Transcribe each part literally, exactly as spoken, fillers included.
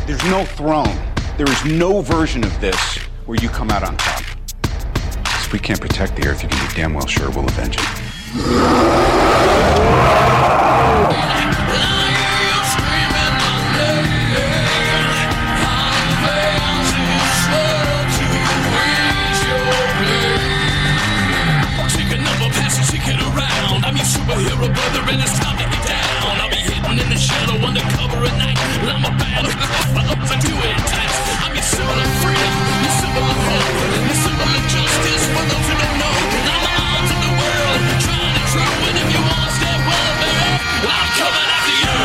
There's no throne. There is no version of this where you come out on top. If we can't protect the Earth, you can be damn well sure we'll avenge it. I'm your superhero brother and it's time to get down. I'll be hidden in the shadow undercover at night. I'm a bad up to do it. I'm your symbol of freedom, your symbol of hope, your symbol of justice for those who don't know. I'm the arms of the world, trying to true. And if you want to step well, baby, I'm coming after you.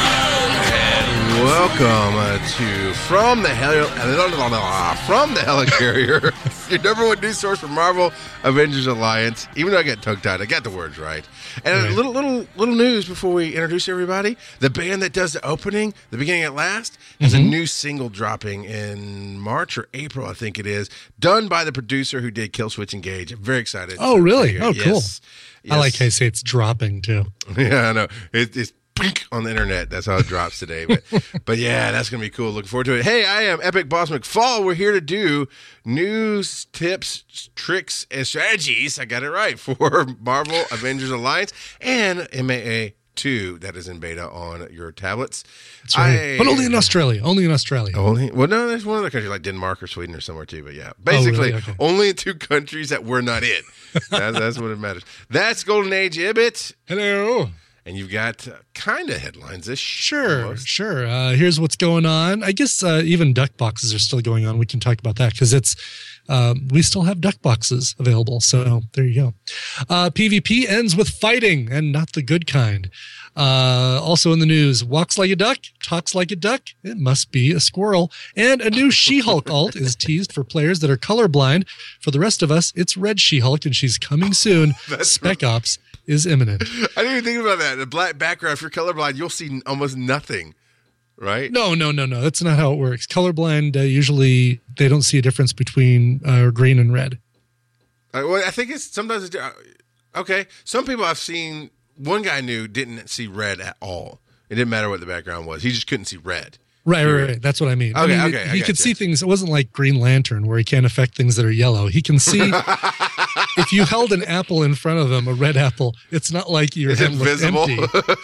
Welcome uh, to From the Hell From the Helicarrier, your number one news source for Marvel Avengers Alliance. Even though I got tongue-tied, I got the words right. And right. a little, little, little news before we introduce everybody: the band that does the opening, the beginning at last, has mm-hmm. a new single dropping in March or April, I think it is, done by the producer who did Killswitch Engage. I'm very excited. Oh, really? Oh, yes. cool. Yes. I like how you say it's dropping too. Yeah, I know. It, it's on the internet. That's how it drops today. But but yeah, that's going to be cool. Looking forward to it. Hey, I am Epic Boss McFall. We're here to do news, tips, tricks, and strategies. I got it right for Marvel Avengers Alliance and M A A two that is in beta on your tablets. That's right. I, but only in Australia. Only in Australia. Only well, no, there's one other country like Denmark or Sweden or somewhere too. But yeah, basically oh, really? Okay. only in two countries that we're not in. that's, that's what it matters. That's Golden Age Ibit. Hello. And you've got uh, kind of headlines this Sure, almost. sure. Uh, here's what's going on. I guess uh, even duck boxes are still going on. We can talk about that because it's um, we still have duck boxes available. So there you go. Uh, PvP ends with fighting and not the good kind. Uh, also in the news, walks like a duck, talks like a duck. It must be a squirrel. And a new She-Hulk alt is teased for players that are colorblind. For the rest of us, it's Red She-Hulk, and she's coming soon. Spec right. Ops is imminent. I didn't even think about that. The black background, if you're colorblind, you'll see almost nothing, right? No, no, no, no. That's not how it works. Colorblind, uh, usually they don't see a difference between uh, green and red. Uh, well, I think it's sometimes, it's, uh, okay, some people I've seen, one guy I knew didn't see red at all. It didn't matter what the background was. He just couldn't see red. Right, right, right. That's what I mean. Okay, I mean, okay. It, he could see things. It wasn't like Green Lantern where he can't affect things that are yellow. He can see if you held an apple in front of him, a red apple, it's not like your hand looks empty.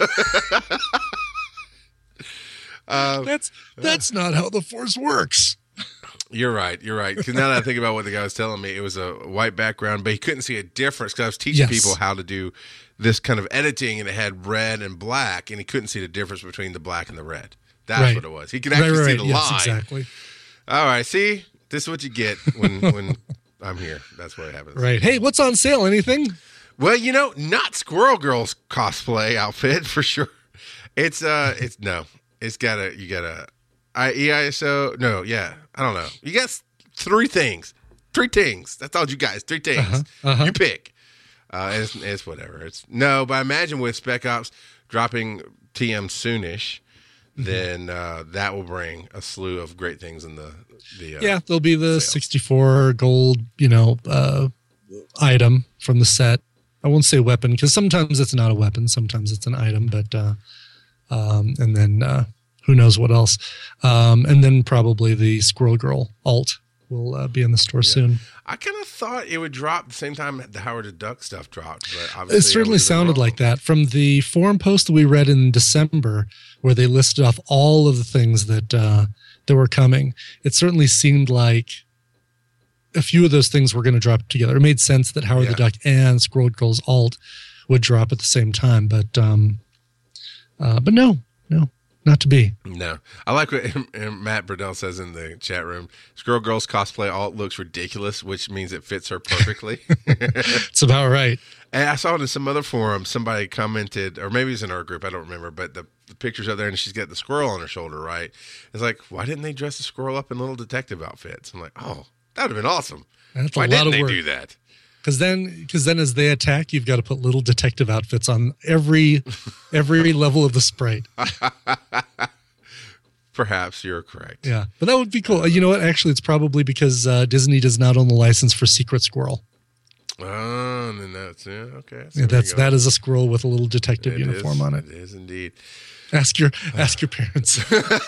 uh, that's that's not how the Force works. You're right. You're right. Because now that I think about what the guy was telling me, it was a white background, but he couldn't see a difference because I was teaching yes. people how to do this kind of editing, and it had red and black, and he couldn't see the difference between the black and the red. That's right. what it was. He could actually right, right, see right. the yes, line. Exactly. All right. See, this is what you get when when I'm here. That's what happens. Right. Hey, what's on sale? Anything? Well, you know, not Squirrel Girl's cosplay outfit for sure. It's uh, it's no, it's got a you got a I E I S O. No, yeah, I don't know. You got three things, three things. That's all you guys. Three things. Uh-huh, uh-huh. You pick. Uh, it's, it's whatever. It's no, but I imagine with Spec Ops dropping T M soonish, mm-hmm. then uh, that will bring a slew of great things in the the. Uh, yeah, there'll be the sale. sixty-four gold, you know, uh, item from the set. I won't say weapon because sometimes it's not a weapon, sometimes it's an item, but uh, um, and then uh, who knows what else, um, and then probably the Squirrel Girl alt will uh, be in the store yeah. soon. I kind of thought it would drop the same time the Howard the Duck stuff dropped, but obviously it certainly sounded like that from the forum post that we read in December, where they listed off all of the things that uh, that were coming. It certainly seemed like a few of those things were going to drop together. It made sense that Howard yeah. the Duck and Squirrel Girl's alt would drop at the same time, but um, uh, but no, no. Not to be. No. I like what Matt Burdell says in the chat room. Squirrel Girl's cosplay alt looks ridiculous, which means it fits her perfectly. It's about right. And I saw it in some other forum. Somebody commented, or maybe it's in our group, I don't remember, but the, the picture's up there and she's got the squirrel on her shoulder, right? It's like, why didn't they dress the squirrel up in little detective outfits? I'm like, oh, that would have been awesome. That's a why lot didn't of they work. do that? Because then, because then, as they attack, you've got to put little detective outfits on every every level of the sprite. Perhaps you're correct. Yeah, but that would be cool. Uh, you know what? Actually, it's probably because uh, Disney does not own the license for Secret Squirrel. Oh, and then that's yeah, okay. Yeah, that's that is a squirrel with a little detective it uniform is, on it. It is indeed. Ask your ask your parents.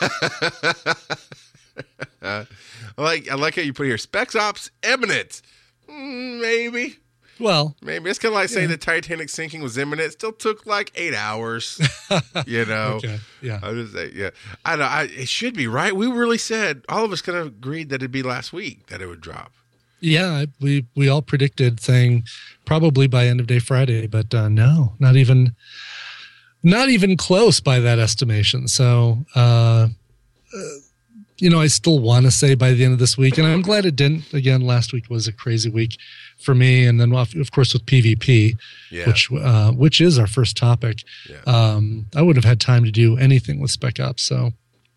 uh, I like I like how you put here Spec Ops imminent. Mm, maybe. Well, maybe it's kind of like saying yeah. the Titanic sinking was imminent. It still took like eight hours. You know. Okay. Yeah. I was just say, yeah. I know. I, it should be right. We really said all of us kind of agreed that it'd be last week that it would drop. Yeah, we we all predicted saying probably by end of day Friday, but uh, no, not even not even close by that estimation. So, uh, uh, you know, I still want to say by the end of this week, and I'm glad it didn't. Again, last week was a crazy week for me, and then of course with P V P, yeah. which uh, which is our first topic. Yeah. Um, I wouldn't have had time to do anything with Spec Ops, so.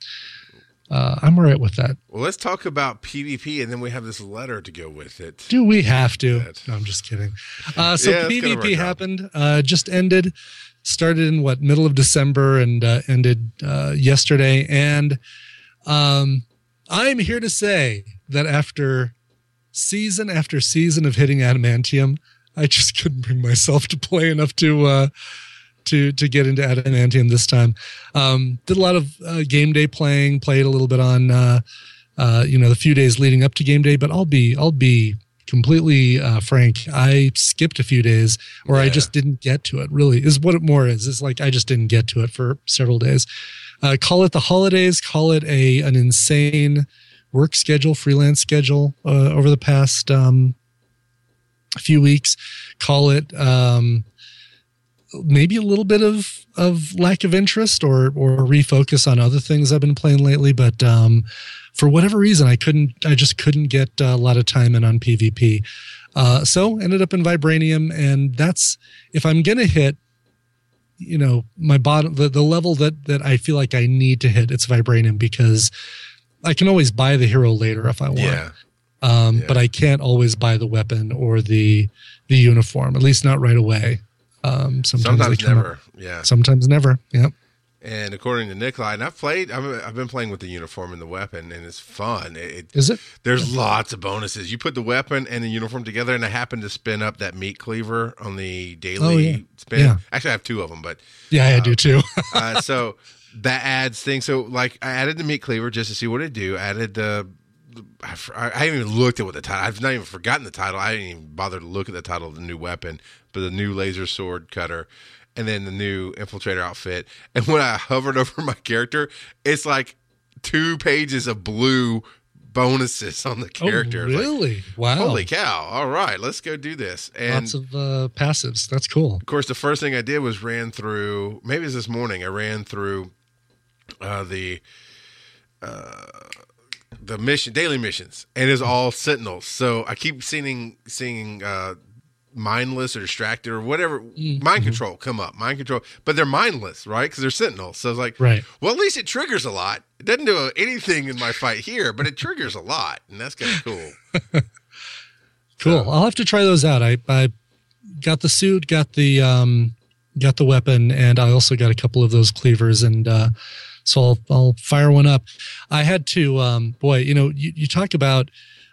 Uh, I'm all right with that. Well, let's talk about P V P, and then we have this letter to go with it. Do we have to? No, I'm just kidding. Uh, so yeah, P V P happened, uh, just ended, started in what, middle of December and uh, ended uh, yesterday. And um, I'm here to say that after season after season of hitting Adamantium, I just couldn't bring myself to play enough to uh, to to get into Adamantium this time. Um, did a lot of uh, game day playing, played a little bit on, uh, uh, you know, the few days leading up to game day, but I'll be, I'll be completely uh, frank. I skipped a few days or yeah. I just didn't get to it really is what it more is. It's like, I just didn't get to it for several days. Uh, call it the holidays, call it a, an insane work schedule, freelance schedule uh, over the past um, few weeks, call it, um, maybe a little bit of, of lack of interest or, or refocus on other things I've been playing lately. But um, for whatever reason, I couldn't, I just couldn't get a lot of time in on P V P. Uh, so ended up in Vibranium. And that's, if I'm going to hit, you know, my bottom, the, the level that, that I feel like I need to hit, it's Vibranium because I can always buy the hero later if I want. Yeah. Um, yeah. But I can't always buy the weapon or the, the uniform, at least not right away. Um, sometimes, sometimes never. Up. Yeah. Sometimes never. Yep. And according to Nikolai, and I've played, I've, I've been playing with the uniform and the weapon, and it's fun. It, Is it? There's lots of bonuses. You put the weapon and the uniform together, and I happen to spin up that meat cleaver on the daily oh, yeah. spin. Yeah. Actually, I have two of them, but yeah, I uh, do too. uh, so that adds things. So like, I added the meat cleaver just to see what it do. Added the. I, I haven't even looked at what the title. I've not even forgotten the title. I didn't even bother to look at the title of the new weapon, but the new laser sword cutter. And then the new infiltrator outfit. And when I hovered over my character, it's like two pages of blue bonuses on the character. Oh, really? Like, wow. Holy cow. All right, let's go do this. And lots of uh, passives. That's cool. Of course, the first thing I did was ran through, maybe it was this morning, I ran through uh, the uh, the mission, daily missions. And it's all Sentinels. So I keep seeing, seeing uh, mindless or distracted or whatever mm-hmm. mind control come up mind control but they're mindless, right? Because they're Sentinels. So it's like, right, well, at least it triggers a lot. It doesn't do anything in my fight here, but it triggers a lot, and that's kind of cool. Cool. So, I'll have to try those out. I, I got the suit, got the um got the weapon, and I also got a couple of those cleavers, and uh so I'll, I'll fire one up. I had to um boy you know you, you talk about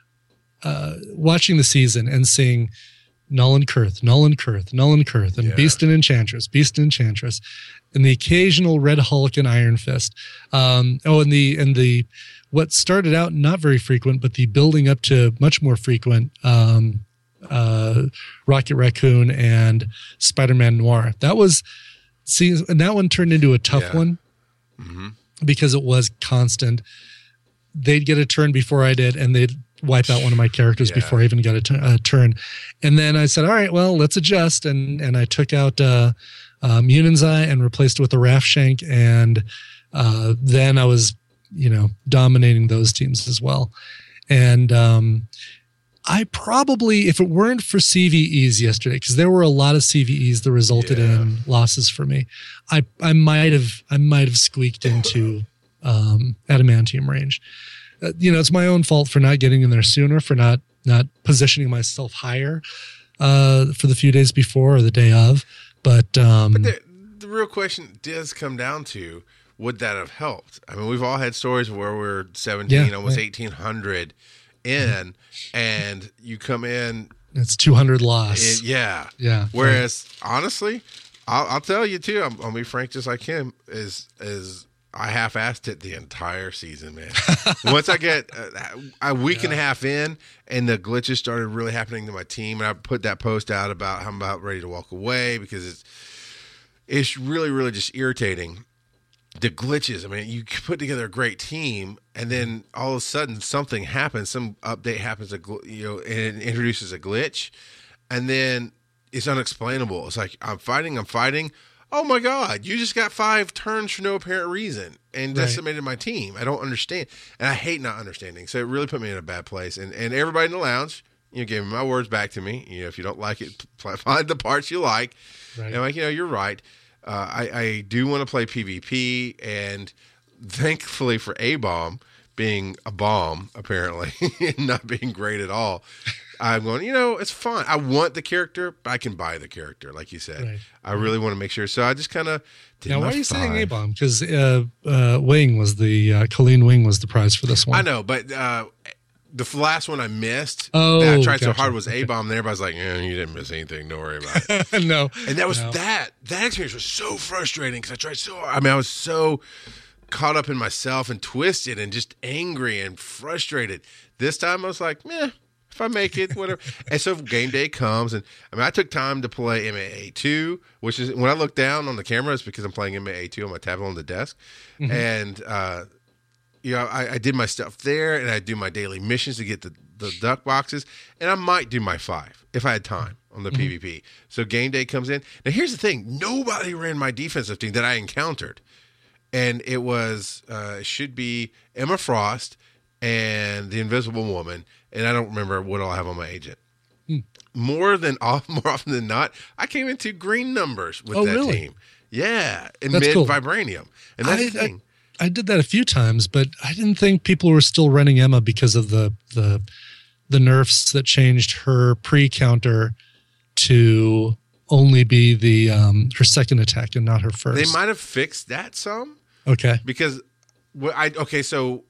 uh watching the season and seeing Nolan Kurth, Nolan Kurth, Nolan Kurth, and yeah. Beast and Enchantress, Beast and Enchantress, and the occasional Red Hulk and Iron Fist. Um, oh, and the and the what started out not very frequent, but the building up to much more frequent um, uh, Rocket Raccoon and Spider-Man Noir. That was see, and that one turned into a tough yeah. one mm-hmm. because it was constant. They'd get a turn before I did, and they'd wipe out one of my characters yeah. before I even got a, t- a turn. And then I said, all right, well, let's adjust. And, and I took out, uh, uh, Munion's Eye and replaced it with the Raff Shank. And, uh, then I was, you know, dominating those teams as well. And, um, I probably, if it weren't for C V Es yesterday, because there were a lot of C V Es that resulted yeah. in losses for me, I, I might have, I might have squeaked into, um, Adamantium range. Uh, you know, it's my own fault for not getting in there sooner, for not not positioning myself higher uh, for the few days before or the day of. But, um, but the, the real question does come down to, would that have helped? I mean, we've all had stories where we're seventeen, yeah, almost right. eighteen hundred in, and you come in. It's two hundred loss. And, yeah. Yeah. Whereas, right. honestly, I'll, I'll tell you too. I'm, I'll be frank, just like him. Is is I half-assed it the entire season, man. Once I get uh, a week yeah. and a half in, and the glitches started really happening to my team, and I put that post out about how I'm about ready to walk away because it's it's really, really just irritating. The glitches. I mean, you put together a great team, and then all of a sudden something happens. Some update happens, a gl- you know, and it introduces a glitch, and then it's unexplainable. It's like I'm fighting, I'm fighting. Oh my God! You just got five turns for no apparent reason and Right. decimated my team. I don't understand, and I hate not understanding. So it really put me in a bad place. And and everybody in the lounge, you know, gave me my words back to me. You know, if you don't like it, find the parts you like. Right. And I'm like, you know, you're right. Uh, I, I do want to play PvP, and thankfully for A-Bomb being a bomb, apparently, and not being great at all, I'm going, you know, it's fun. I want the character, but I can buy the character, like you said. Right. I really want to make sure. So I just kind of did Now, my why are you saying five. A-Bomb? Because uh, uh, Wing was the, uh, Colleen Wing was the prize for this one. I know, but uh, the last one I missed, Oh, that I tried so gotcha. hard was Okay. A-Bomb, and everybody's like, eh, you didn't miss anything. Don't worry about it. no. And that was no. that. That experience was so frustrating because I tried so hard. I mean, I was so caught up in myself and twisted and just angry and frustrated. This time I was like, meh, if I make it, whatever. And so game day comes, and I mean, I took time to play M A A two, which is when I look down on the camera, it's because I'm playing M A A two on my tablet on the desk. Mm-hmm. And, uh, you know, I, I did my stuff there, and I do my daily missions to get the, the duck boxes, and I might do my five if I had time on the Mm-hmm. PvP. So game day comes in. Now, here's the thing. Nobody ran my defensive team that I encountered, and it was uh, it should be Emma Frost and the Invisible Woman, and I don't remember what all I have on my agent. Hmm. More than more often than not, I came into green numbers with Oh, that really? team. Yeah, in That's mid cool. vibranium, and that's I, the thing. I, I did that a few times, but I didn't think people were still running Emma because of the the the nerfs that changed her pre-counter to only be the um, her second attack and not her first. They might have fixed that some. Okay. Because what I okay, so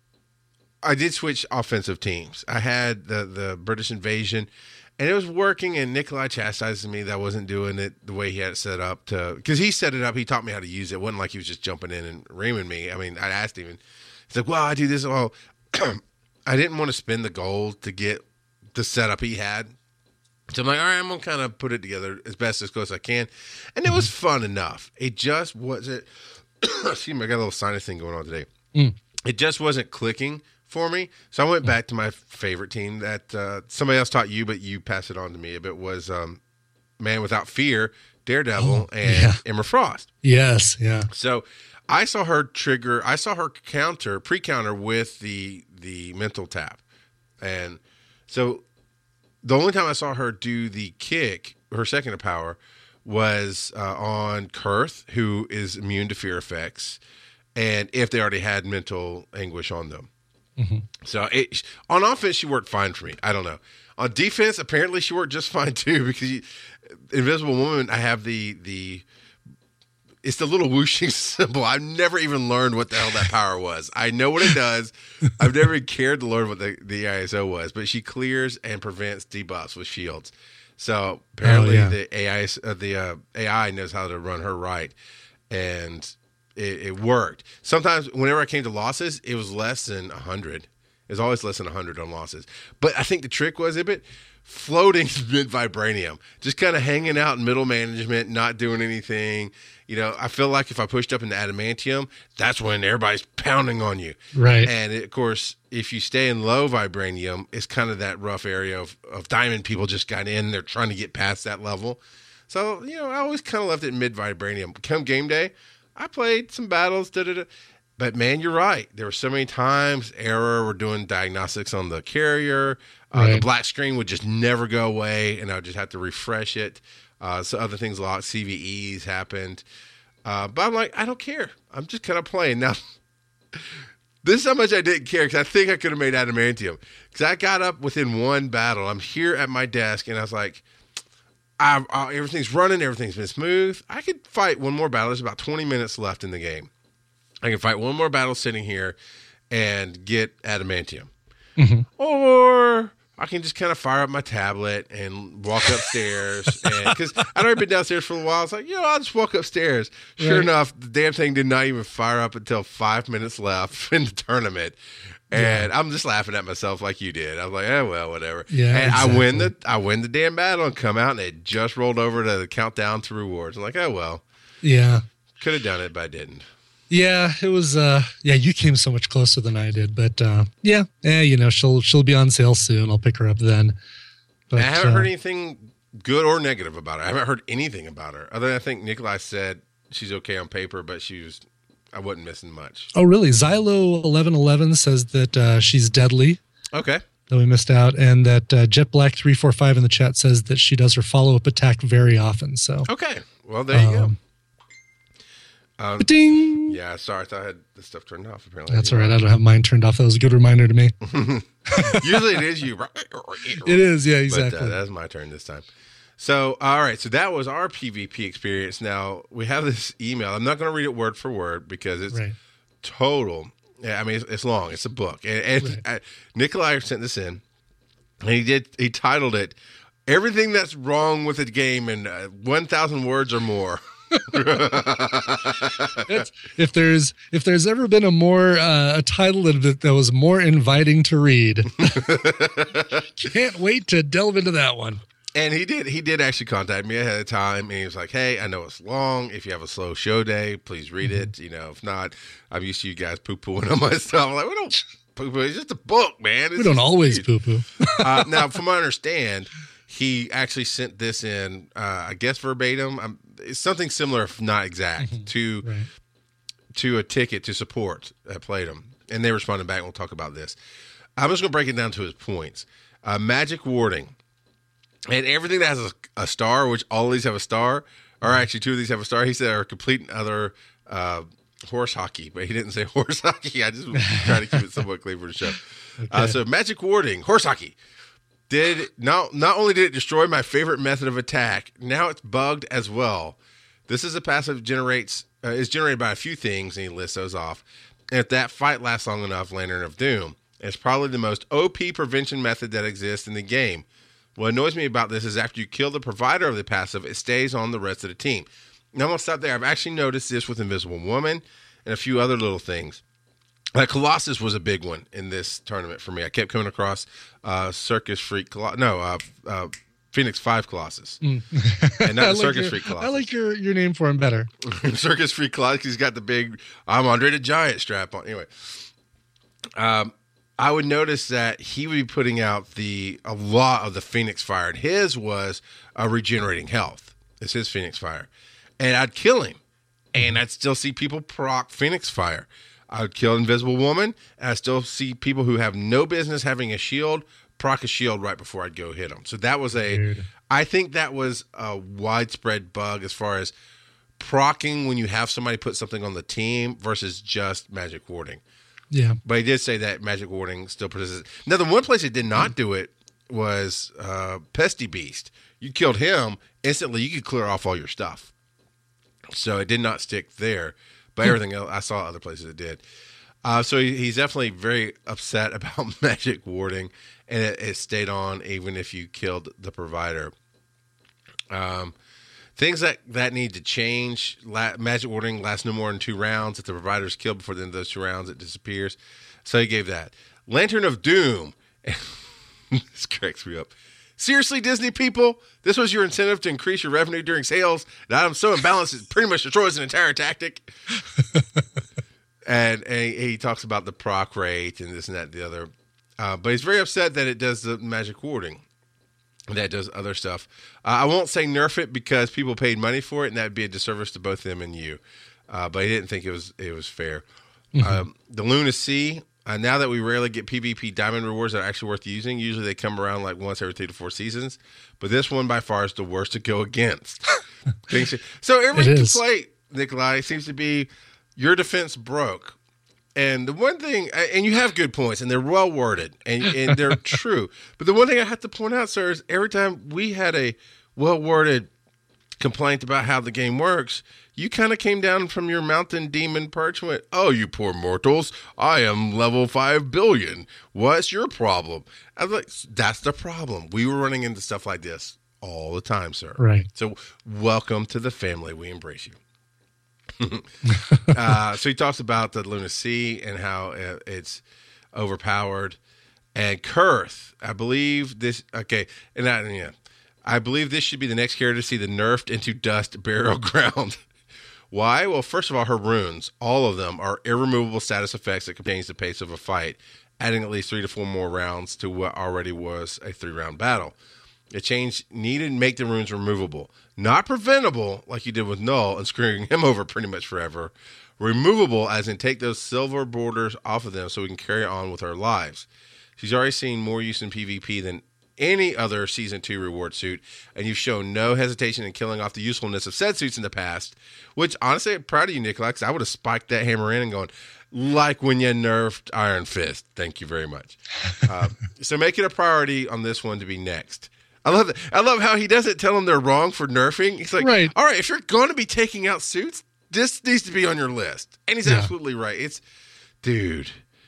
I did switch offensive teams. I had the the British invasion, and it was working. And Nikolai chastised me that I wasn't doing it the way he had it set up to, because he set it up. He taught me how to use it. It wasn't like he was just jumping in and reaming me. I mean, I asked him, and he's like, "Well, I do this." Well, I didn't want to spend the gold to get the setup he had. So I'm like, all right, I'm gonna kind of put it together as best as close as I can, and it was fun enough. It just wasn't. Excuse me, I got a little sinus thing going on today. Mm. It just wasn't clicking for me, so I went back to my favorite team that uh, somebody else taught you, but you passed it on to me. It was um, Man Without Fear, Daredevil, Oh, and yeah. Emma Frost. Yes. Yeah. So I saw her trigger. I saw her counter, pre-counter with the the mental tap, and so the only time I saw her do the kick, her second of power, was uh, on Kurth, who is immune to fear effects, and if they already had mental anguish on them. Mm-hmm. So it, on offense, she worked fine for me. I don't know. On defense, apparently she worked just fine too, because you, Invisible Woman, I have the the. It's the little whooshing symbol. I've never even learned what the hell that power was. I know what it does. I've never cared to learn what the, the I S O was, but she clears and prevents debuffs with shields. So apparently Oh, yeah. the A I uh, the uh, A I knows how to run her right, and it, it worked. Sometimes whenever I came to losses, it was less than one hundred. It was always less than one hundred on losses. But I think the trick was a bit floating mid vibranium, just kind of hanging out in middle management, not doing anything. You know, I feel like if I pushed up into adamantium, that's when everybody's pounding on you. Right. And it, of course, if you stay in low vibranium, it's kind of that rough area of, of diamond people just got in. They're trying to get past that level. So, you know, I always kind of left it mid vibranium. Come game day, I played some battles, da da da. But man, you're right. There were so many times, error, we're doing diagnostics on the carrier. Uh, The Right. black screen would just never go away, and I would just have to refresh it. Uh, so other things, a lot C V Es happened. Uh, but I'm like, I don't care. I'm just kind of playing. Now, this is how much I didn't care, because I think I could have made adamantium. Because I got up within one battle. I'm here at my desk, and I was like, I, I, everything's running. Everything's been smooth. I could fight one more battle. There's about twenty minutes left in the game. I can fight one more battle sitting here and get adamantium. Mm-hmm. Or I can just kind of fire up my tablet and walk upstairs. Because I'd already been downstairs for a while. I was like, you know, I'll just walk upstairs. Sure Right. enough, the damn thing did not even fire up until five minutes left in the tournament. And I'm just laughing at myself like you did. I was like, oh, well, whatever. Yeah, and I win the exactly. I win the damn battle and come out, and it just rolled over to the countdown to rewards. I'm like, oh, well, Yeah. could have done it, but I didn't. Yeah, it was uh yeah, you came so much closer than I did, but uh yeah, eh, you know, she'll she'll be on sale soon. I'll pick her up then. But I haven't uh, heard anything good or negative about her. I haven't heard anything about her. Other than I think Nikolai said she's okay on paper, but she was I wasn't missing much. Oh, really? Xylo eleven eleven says that uh she's deadly. Okay. That we missed out, and that uh, Jet Black three four five in the chat says that she does her follow-up attack very often. So Okay. Well, there you Um, go. Um, ding. yeah, sorry. I thought I had the stuff turned off, apparently. That's all right. I don't have mine turned off. That was a good reminder to me. Usually it is you. It is, yeah, But exactly. uh, that's my turn this time. So, all right. So that was our PvP experience. Now, we have this email. I'm not going to read it word for word because it's Right. total. Yeah, I mean, it's, it's long. It's a book. And, and Right. I, Nikolai sent this in, and he did. He titled it, Everything That's Wrong with the Game in uh, one thousand words or more. It's- if there's if there's ever been a more uh, a title that, that was more inviting to read, can't wait to delve into that one. And he did. He did actually contact me ahead of time, and he was like, "Hey, I know it's long. If you have a slow show day, please read it. You know, if not, I'm used to you guys poo pooing on my stuff. I'm like, we don't poo poo. It's just a book, man. It's We don't just- always poo poo. uh, now, from what I understand, he actually sent this in. Uh, I guess verbatim. Um, it's something similar, if not exact, to Right. to a ticket to support at Playdom, and they responded back. We'll talk about this. I'm just going to break it down to his points. Uh, magic warding. And everything that has a, a star, which all of these have a star, or actually two of these have a star, he said are complete and other uh, horse hockey, but he didn't say horse hockey. I just was trying to keep it somewhat clear for the show. Uh, so magic warding, horse hockey. Did not not only did it destroy my favorite method of attack, now it's bugged as well. This is a passive generates uh, is generated by a few things, and he lists those off. And if that fight lasts long enough, Lantern of Doom. It's probably the most O P prevention method that exists in the game. What annoys me about this is after you kill the provider of the passive, it stays on the rest of the team. Now I'm going to stop there. I've actually noticed this with Invisible Woman and a few other little things. Like Colossus was a big one in this tournament for me. I kept coming across uh, Circus Freak, Col- no, uh, uh, Phoenix Five Colossus, and I not the like Circus your, Freak Colossus. I like your, your name for him better. Circus Freak Colossus. He's got the big "I'm Andre the Giant" strap on. Anyway, um, I would notice that he would be putting out the a lot of the Phoenix Fire. And his was uh, regenerating health. It's his Phoenix Fire, and I'd kill him, and I'd still see people proc Phoenix Fire. I would kill Invisible Woman, and I still see people who have no business having a shield proc a shield right before I'd go hit them. So that was a, Weird. I think that was a widespread bug as far as procking when you have somebody put something on the team versus just magic warding. Yeah. But he did say that magic warding still persists. Now, the one place it did not do it was uh, Pesty Beast. You killed him, instantly you could clear off all your stuff. So it did not stick there. But everything else, I saw other places it did. Uh, so he, he's definitely very upset about magic warding, and it, it stayed on even if you killed the provider. Um, things that, that need to change. La- magic warding lasts no more than two rounds. If the provider is killed before the end of those two rounds, it disappears. So he gave that. Lantern of Doom. This cracks me up. Seriously, Disney people, this was your incentive to increase your revenue during sales. The item's so imbalanced it pretty much destroys an entire tactic. and, and he, he talks about the proc rate and this and that and the other. Uh, but he's very upset that it does the magic warding. That does other stuff. Uh, I won't say nerf it because people paid money for it, and that would be a disservice to both them and you. Uh, but he didn't think it was it was fair. Mm-hmm. Um, the Luna Sea. Uh, now that we rarely get PvP diamond rewards that are actually worth using, usually they come around like once every three to four seasons. But this one by far is the worst to go against. So every complaint, Nikolai, seems to be your defense broke. And the one thing, and you have good points, and they're well worded, and, and they're true. But the one thing I have to point out, sir, is every time we had a well worded complaint about how the game works, you kind of came down from your mountain demon perch and went, oh, you poor mortals, I am level five billion. What's your problem? I was like, that's the problem. We were running into stuff like this all the time, sir. Right. So welcome to the family. We embrace you. uh, so he talks about the Luna Sea and how uh, it's overpowered. And Kurth, I believe this, okay, and I, yeah, I believe this should be the next character to see the nerfed into dust burial ground. Why? Well, first of all, her runes, all of them, are irremovable status effects that can change the pace of a fight, adding at least three to four more rounds to what already was a three-round battle. The change needed to make the runes removable. Not preventable, like you did with Null and screwing him over pretty much forever. Removable, as in take those silver borders off of them so we can carry on with our lives. She's already seen more use in PvP than any other Season two reward suit, and you've shown no hesitation in killing off the usefulness of said suits in the past, which, honestly, I'm proud of you, Nikolai, because I would have spiked that hammer in and gone, like when you nerfed Iron Fist. Thank you very much. uh, so make it a priority on this one to be next. I love that. I love how he doesn't tell them they're wrong for nerfing. He's like, right. all right, if you're going to be taking out suits, this needs to be on your list. And he's Yeah. absolutely right. It's, dude,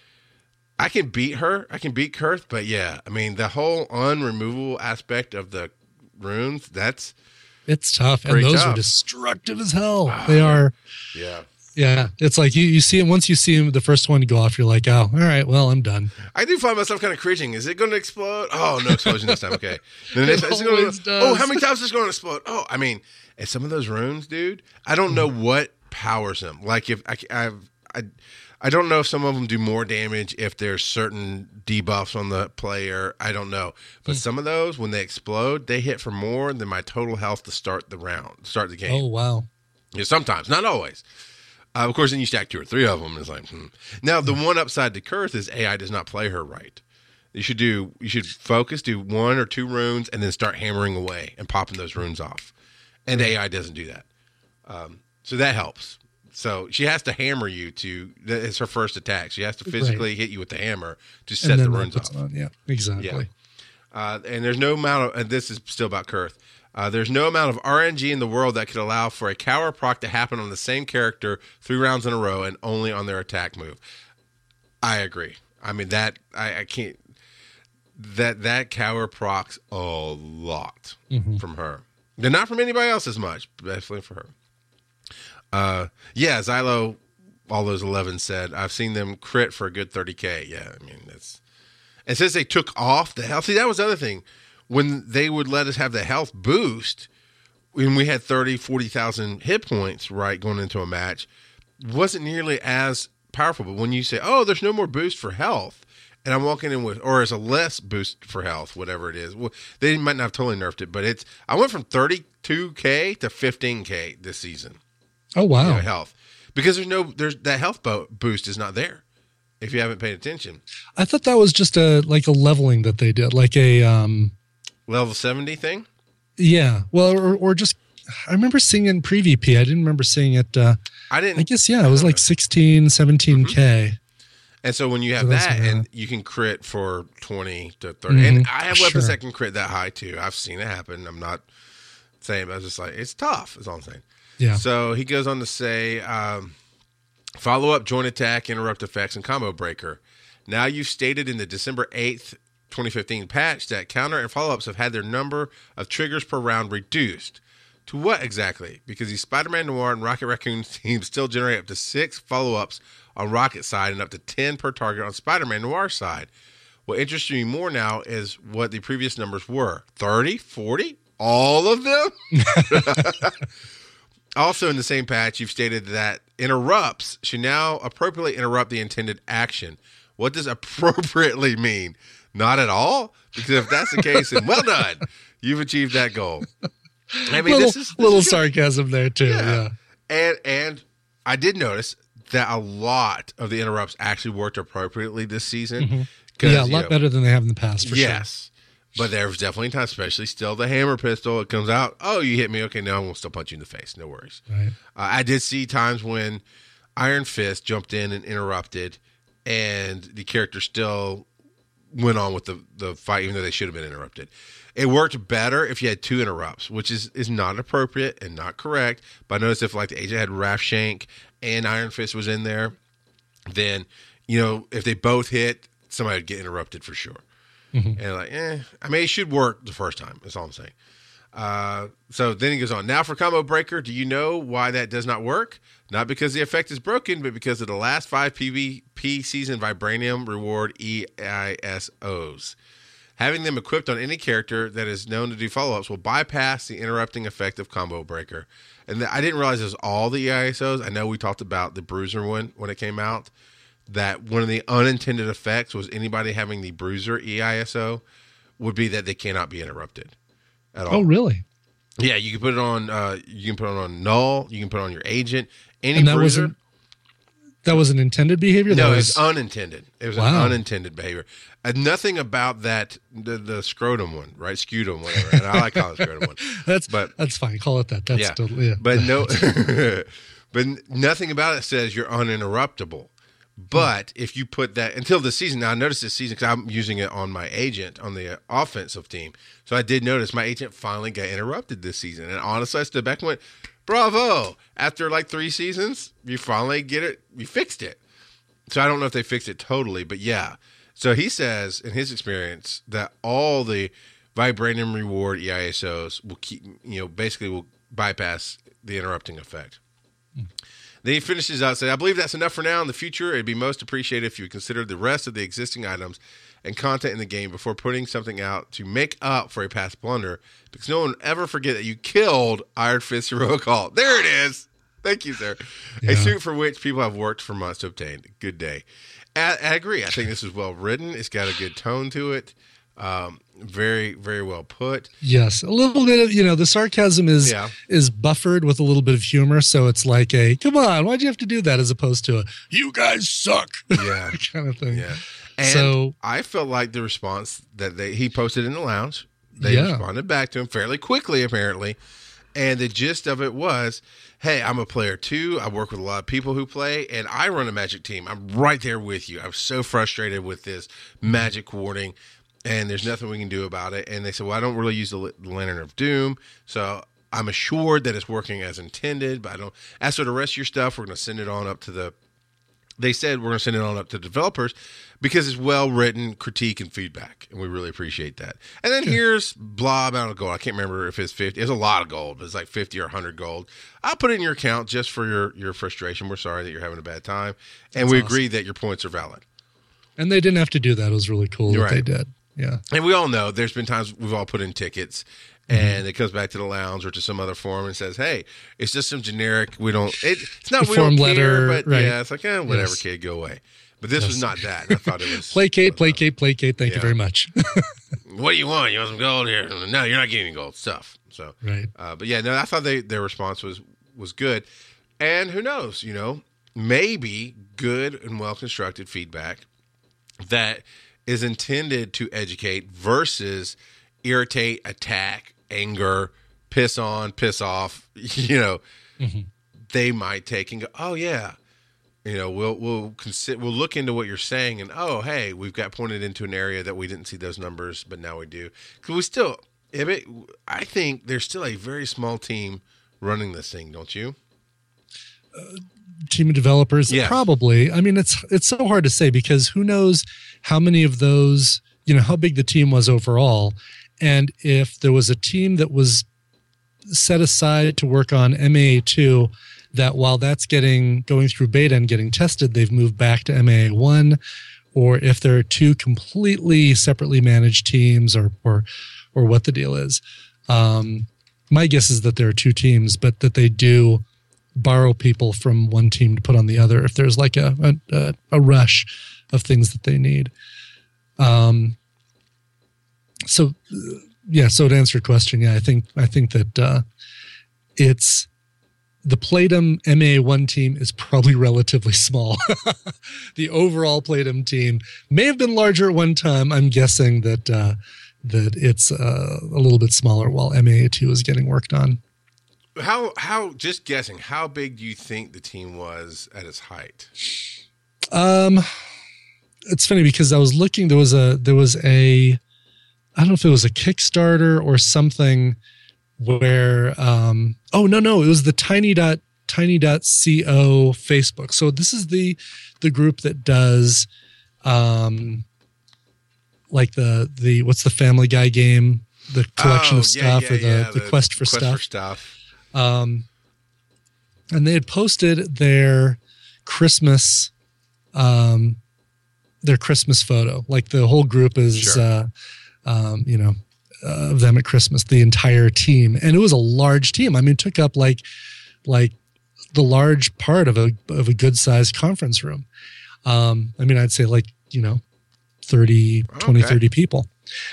I can beat her. I can beat Kurth, but yeah, I mean, the whole unremovable aspect of the runes, that's, It's tough. And Pretty those tough. are destructive as hell. They are. yeah. Yeah. It's like you, you see it once you see the first one go off, you're like, oh, all right, well, I'm done. I do find myself kind of cringing. Is it going to explode? Oh, no explosion this time. Okay. Then It it's, it's gonna, always does. oh, how many times is it going to explode? Oh, I mean, and some of those runes, dude, I don't know what powers them. Like if I, I've, I, I don't know if some of them do more damage if there's certain debuffs on the player. I don't know. But some of those, when they explode, they hit for more than my total health to start the round, start the game. Oh, wow. Yeah, sometimes, not always. Uh, of course, then you stack two or three of them. And it's like, hmm. Now, the one upside to Kurth is A I does not play her right. You should do, you should focus, do one or two runes, and then start hammering away and popping those runes off. And A I doesn't do that. Um, so that helps. So she has to hammer you to, it's her first attack. She has to physically Right. hit you with the hammer to And set then the that runes puts off. it on. Yeah, exactly. Yeah. Uh, and there's no amount of, and this is still about Kurth, uh, there's no amount of R N G in the world that could allow for a cower proc to happen on the same character three rounds in a row and only on their attack move. I agree. I mean, that, I, I can't, that, that cower procs a lot Mm-hmm. from her. They're not from anybody else as much, but definitely for her. Uh, yeah, Xylo, all those eleven said, I've seen them crit for a good thirty K. Yeah, I mean, that's, and since they took off the health, see, that was the other thing. When they would let us have the health boost, when we had thirty, forty thousand hit points, right, going into a match, wasn't nearly as powerful. But when you say, oh, there's no more boost for health, and I'm walking in with, or as a less boost for health, whatever it is, well, they might not have totally nerfed it, but it's, I went from thirty-two K to fifteen K this season. Oh, wow. You know, health. Because there's no, there's that health bo- boost is not there if you haven't paid attention. I thought that was just a like a leveling that they did, like a um Level seventy thing? yeah, well, or, or just I remember seeing it in pre-V P. I didn't remember seeing it. Uh, I didn't. I guess yeah, it was like sixteen, seventeen K. And so when you have So that's that, what I- and you can crit for twenty to thirty, and Mhm, I have weapons sure. that can crit that high too. I've seen it happen. I'm not saying, but I was just like, it's tough. Is all I'm saying. Yeah. So he goes on to say, um, follow up, joint attack, interrupt effects, and combo breaker. Now you've stated in the December eighth, twenty fifteen patch that counter and follow ups have had their number of triggers per round reduced. To what exactly? Because the Spider-Man Noir and Rocket Raccoon teams still generate up to six follow ups on Rocket side and up to ten per target on Spider-Man Noir side. What interests me more now is what the previous numbers were. thirty, forty, all of them? Also in the same patch, you've stated that interrupts should now appropriately interrupt the intended action. What does appropriately mean? Not at all? Because if that's the case, then well done. You've achieved that goal. I mean, little this is this little is good. sarcasm there too. Yeah. And and I did notice that a lot of the interrupts actually worked appropriately this season. 'Cause, Mm-hmm. Yeah, a you lot know, better than they have in the past for sure. yes. But there's definitely times, especially still the hammer pistol. It comes out. Oh, you hit me. Okay, now I'm going to still punch you in the face. No worries. Right. Uh, I did see times when Iron Fist jumped in and interrupted, and the character still went on with the, the fight, even though they should have been interrupted. It worked better if you had two interrupts, which is, is not appropriate and not correct. But I noticed if like the agent had Wrath Shank and Iron Fist was in there, then, you know, if they both hit, somebody would get interrupted for sure. Mm-hmm. And like, eh, I mean, it should work the first time. That's all I'm saying. Uh, so then he goes on. Now for Combo Breaker, do you know why that does not work? Not because the effect is broken, but because of the last five PvP season Vibranium reward E I S Os. Having them equipped on any character that is known to do follow-ups will bypass the interrupting effect of Combo Breaker. And the, I didn't realize it was all the E I S Os. I know we talked about the Bruiser one when it came out, that one of the unintended effects was anybody having the Bruiser E I S O would be that they cannot be interrupted at all. Oh, really? Yeah, you can put it on. Uh, you can put it on Null. You can put it on your agent. Any and that Bruiser. Wasn't, that was an intended behavior? No, that it was was unintended. It was wow. an unintended behavior. And nothing about that, the, the scrotum one, right? Scutum, whatever. And I like calling it scrotum one. that's but that's fine. Call it that. That's yeah. still, yeah. But no, but nothing about it says you're uninterruptible. But if you put that until the season, now I noticed this season because I'm using it on my agent on the offensive team. So I did notice my agent finally got interrupted this season. And honestly, I stood back and went, bravo. After like three seasons, you finally get it. You fixed it. So I don't know if they fixed it totally, but yeah. So he says in his experience that all the Vibranium reward E I S Os will keep, you know, basically will bypass the interrupting effect. Mm. Then he finishes out saying, I believe that's enough for now. In the future, it'd be most appreciated if you consider the rest of the existing items and content in the game before putting something out to make up for a past blunder, because no one will ever forget that you killed Iron Fist Heroic Halt. There it is. Thank you, sir. Yeah. A suit for which people have worked for months to obtain. Good day. I, I agree. I think this is well written. It's got a good tone to it. Um, very, very well put. Yes, a little bit of, you know, the sarcasm is yeah. is buffered with a little bit of humor, so it's like a come on, why'd you have to do that, as opposed to a you guys suck, yeah, kind of thing. Yeah, and so I felt like the response that they he posted in the lounge, they yeah. responded back to him fairly quickly, apparently, and the gist of it was, hey, I'm a player too. I work with a lot of people who play, and I run a Magic team. I'm right there with you. I'm so frustrated with this Magic warding. And there's nothing we can do about it. And they said, well, I don't really use the Lantern of Doom, so I'm assured that it's working as intended, but I don't. As for the rest of your stuff, we're going to send it on up to the, they said we're going to send it on up to developers because it's well-written critique and feedback, and we really appreciate that. And then sure. here's blah amount of gold. I can't remember if it's fifty. It's a lot of gold. It's like fifty or one hundred gold. I'll put it in your account just for your, your frustration. We're sorry that you're having a bad time. And That's we awesome. agree that your points are valid. And they didn't have to do that. It was really cool You're that right. they did. Yeah. And we all know there's been times we've all put in tickets and mm-hmm. it comes back to the lounge or to some other forum and says, hey, it's just some generic, we don't, it, it's not, the we form don't letter, care, but right. yeah, it's like, eh, whatever, yes. kid, go away. But this yes. was not that. I thought it was. placate, placate, placate. Thank yeah. you very much. What do you want? You want some gold here? No, you're not getting gold stuff. So, right. Uh, but yeah, no, I thought they, their response was, was good. And who knows, you know, maybe good and well-constructed feedback that is intended to educate versus irritate, attack, anger, piss on, piss off. You know, mm-hmm. they might take and go, oh yeah, you know, we'll we'll consider, we'll look into what you're saying, and oh hey, we've got pointed into an area that we didn't see those numbers, but now we do. Because we still, if it, I think there's still a very small team running this thing, don't you? Uh, team of developers, yeah. probably. I mean, it's it's so hard to say because who knows how many of those, you know, how big the team was overall, and if there was a team that was set aside to work on M A A two, that while that's getting going through beta and getting tested, they've moved back to M A A one, or if there are two completely separately managed teams, or or or what the deal is. Um, my guess is that there are two teams, but that they do borrow people from one team to put on the other if there's like a a, a rush of things that they need. Um. So, yeah. So to answer your question, yeah, I think I think that uh, it's the Playdom M A A one team is probably relatively small. The overall Playdom team may have been larger at one time. I'm guessing that uh, that it's uh, a little bit smaller while M A A two is getting worked on. How how just guessing, how big do you think the team was at its height? Um, it's funny because I was looking, there was a, there was a, I don't know if it was a Kickstarter or something where, um, oh no, no, it was the tiny dot, tiny dot co Facebook. So this is the, the group that does, um, like the, the, what's the Family Guy game, the collection oh, of stuff yeah, yeah, or the, yeah, the, the quest for quest stuff. For stuff. Um, and they had posted their Christmas, um, their Christmas photo. Like the whole group is, Sure. uh, um, you know, uh, of them at Christmas, the entire team. And it was a large team. I mean, it took up like, like the large part of a, of a good sized conference room. Um, I mean, I'd say like, you know, thirty, twenty, Okay. thirty people.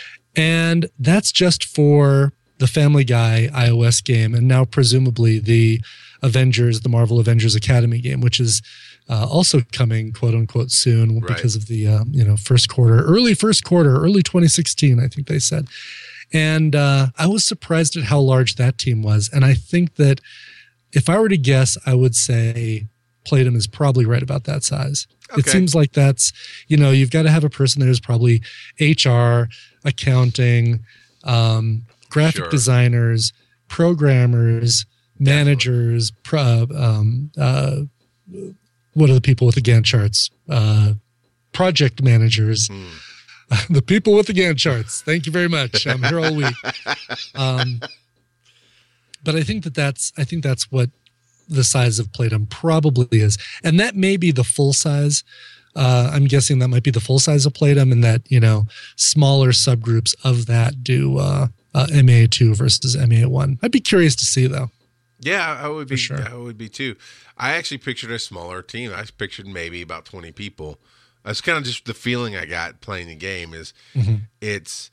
And that's just for the Family Guy iOS game. And now presumably the Avengers, the Marvel Avengers Academy game, which is uh, also coming quote unquote soon Right. because of the, uh, you know, first quarter, early first quarter, early twenty sixteen, I think they said. And uh, I was surprised at how large that team was. And I think that if I were to guess, I would say Playdom is probably right about that size. It Okay. seems like that's, you know, you've got to have a person there who's probably H R, accounting, um, graphic Sure. designers, programmers, managers, pro, um, uh, what are the people with the Gantt charts? Uh, project managers, Hmm. the people with the Gantt charts. Thank you very much. I'm here all week. Um, but I think that that's, I think that's what the size of Playdom probably is. And that may be the full size. Uh, I'm guessing that might be the full size of Playdom, and that, you know, smaller subgroups of that do uh, uh, M A two versus M A one. I'd be curious to see though. Yeah, I would be. sure. I would be too. I actually pictured a smaller team. I pictured maybe about twenty people. That's kind of just the feeling I got playing the game. Is Mm-hmm. it's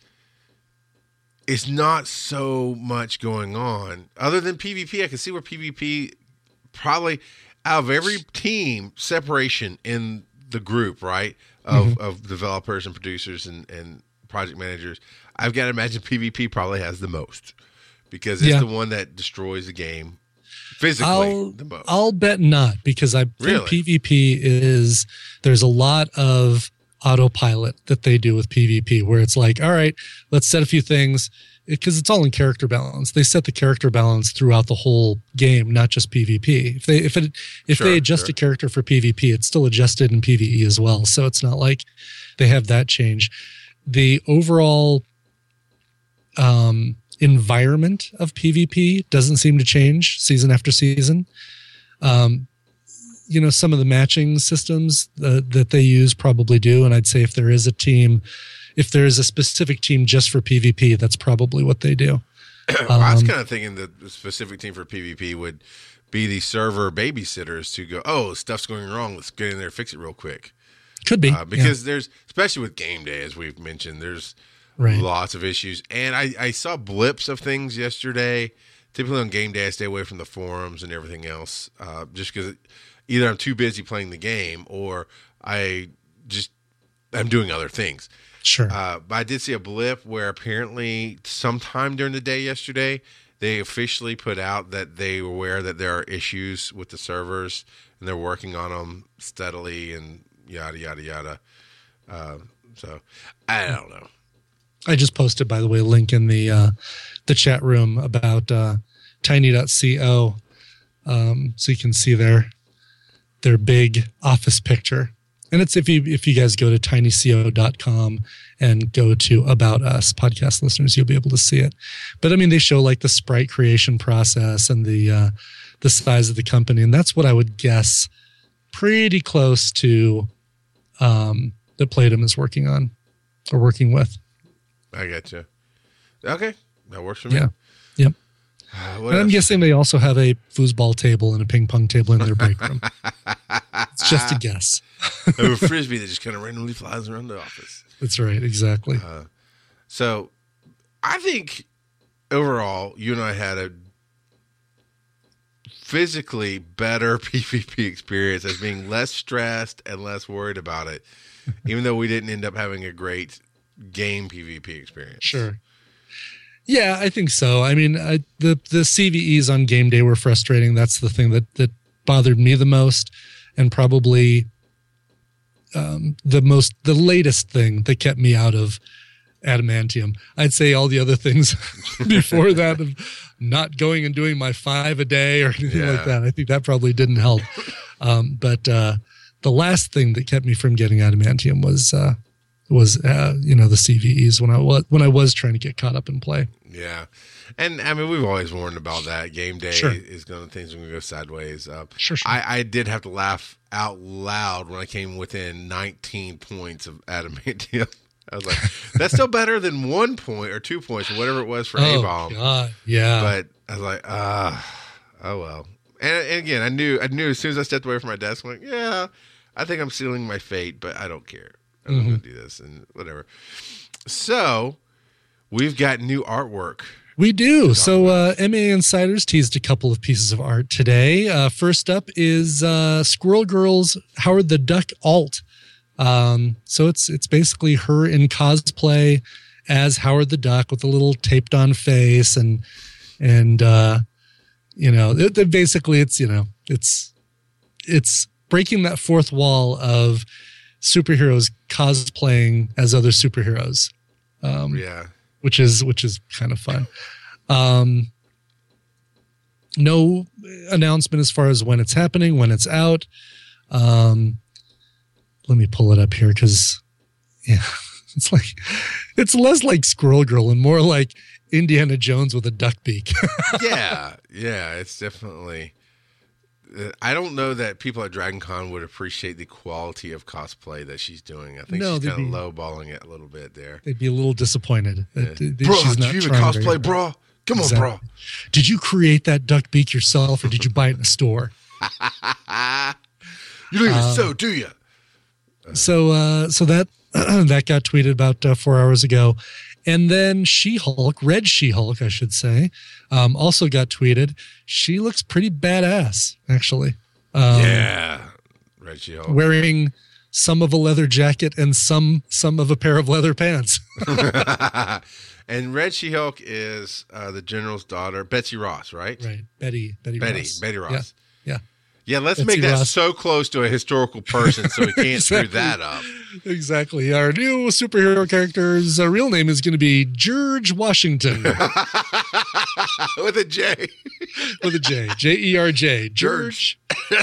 it's not so much going on other than PvP. I can see where PvP probably out of every team separation in the group, right, of Mm-hmm. of developers and producers and and project managers. I've got to imagine PvP probably has the most because it's Yeah. the one that destroys the game physically I'll, the most. I'll bet not, because I think Really? PvP is, there's a lot of autopilot that they do with PvP where it's like, all right, let's set a few things, because it's all in character balance. They set the character balance throughout the whole game, not just PvP. If they if it if Sure, they adjust sure. a character for PvP, it's still adjusted in PvE as well. So it's not like they have that change. The overall um, environment of PvP doesn't seem to change season after season. Um, you know, some of the matching systems uh, that they use probably do. And I'd say if there is a team, if there is a specific team just for PvP, that's probably what they do. Well, I was Um, kind of thinking that the specific team for PvP would be the server babysitters to go, oh, stuff's going wrong. Let's get in there and fix it real quick. Could be. Uh, because there's, especially with game day, as we've mentioned, there's Right. lots of issues. And I, I saw blips of things yesterday. Typically on game day, I stay away from the forums and everything else, uh, just because either I'm too busy playing the game or I just, I'm doing other things. Sure. Uh, but I did see a blip where apparently sometime during the day yesterday, they officially put out that they were aware that there are issues with the servers and they're working on them steadily and yada, yada, yada. Uh, so I don't know. I just posted, by the way, a link in the uh, the chat room about uh, tiny dot co, um, so you can see their their big office picture. And it's if you if you guys go to tiny co dot com and go to About Us, podcast listeners, you'll be able to see it. But I mean, they show like the sprite creation process and the uh, the size of the company, and that's what I would guess pretty close to um, that Playdom is working on or working with. I got you. Okay. That works for me. Yeah. Yep. Uh, what And I'm else? guessing they also have a foosball table and a ping pong table in their break room. It's just a guess. I have a frisbee that just kind of randomly flies around the office. That's right. Exactly. So I think overall, you and I had a physically better PvP experience as being less stressed and less worried about it, even though we didn't end up having a great game PvP experience. Sure. Yeah, I think so. I mean, I, the the C V Es on game day were frustrating. That's the thing that that bothered me the most, and probably um, the most, the latest thing that kept me out of Adamantium. I'd say all the other things before that of not going and doing my five a day or anything Yeah. like that. I think that probably didn't help. Um, but uh, the last thing that kept me from getting Adamantium was uh, was uh, you know the C V Es when I was when I was trying to get caught up in play. Yeah. And I mean, we've always warned about that. Game day Sure. is going to, things are going to go sideways. Uh, Sure, sure. I, I did have to laugh out loud when I came within nineteen points of Adamantium. I was like, that's still better than one point or two points or whatever it was for Oh A-Bomb. God, yeah. But I was like, ah, oh well. And, and again, I knew, I knew as soon as I stepped away from my desk, I'm like, yeah, I think I'm sealing my fate, but I don't care. I'm Mm-hmm. going to do this and whatever. So we've got new artwork. We do. So uh, M A Insiders teased a couple of pieces of art today. Uh, first up is uh, Squirrel Girl's Howard the Duck alt. Um, so it's it's basically her in cosplay as Howard the Duck with a little taped on face and and uh, you know it, it basically it's you know it's it's breaking that fourth wall of superheroes cosplaying as other superheroes. Um, Yeah. which is which is kind of fun. Um, no announcement as far as when it's happening, when it's out. Um, let me pull it up here because, yeah, it's like it's less like Squirrel Girl and more like Indiana Jones with a duck beak. yeah, yeah, it's definitely. uh, I don't know that people at Dragon Con would appreciate the quality of cosplay that she's doing. I think No, she's they'd kind of be- lowballing it a little bit there. They'd be a little disappointed. that- that Bro, she's do not you even trying very cosplay, hard. bro? Come Exactly. on, bro. Did you create that duck beak yourself, or did you buy it in a store? You don't even Um, sew, do you? So, uh, so that that got tweeted about uh, four hours ago, and then She-Hulk, Red She-Hulk, I should say, um, also got tweeted. She looks pretty badass, actually. Um, Yeah, Red She-Hulk. wearing some of a leather jacket and some some of a pair of leather pants. And Red She-Hulk is uh, the general's daughter, Betsy Ross, right? Right, Betty, Betty, Betty, Ross. Betty Ross. Yeah, Yeah, let's Betsy make that Ross. so close to a historical person so we can't screw Exactly. that up. yeah, exactly. Our new superhero character's uh, real name is going to be George Washington With a J. with a J, J E R J, George.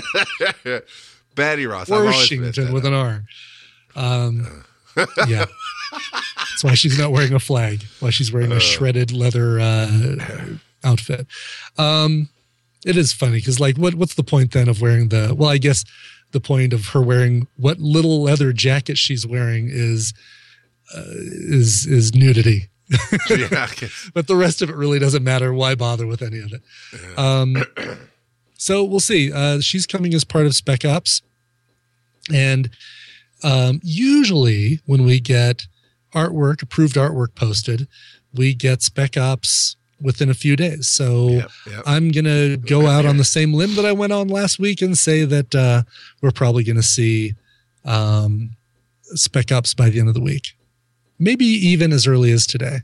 Betty Ross. I've always messed Washington that with up. an R. Um, yeah. That's why she's not wearing a flag. Why she's wearing a shredded leather uh, outfit. Um, it is funny because, like, what what's the point then of wearing the? Well, I guess the point of her wearing what little leather jacket she's wearing is uh, is is nudity. Yeah, 'cause- But the rest of it really doesn't matter. Why bother with any of it? Um, so we'll see. Uh, she's coming as part of Spec Ops. And um, usually when we get artwork, approved artwork posted, we get Spec Ops within a few days. So Yep, yep. I'm going to go out on the same limb that I went on last week and say that uh, we're probably going to see um, Spec Ops by the end of the week. Maybe even as early as today.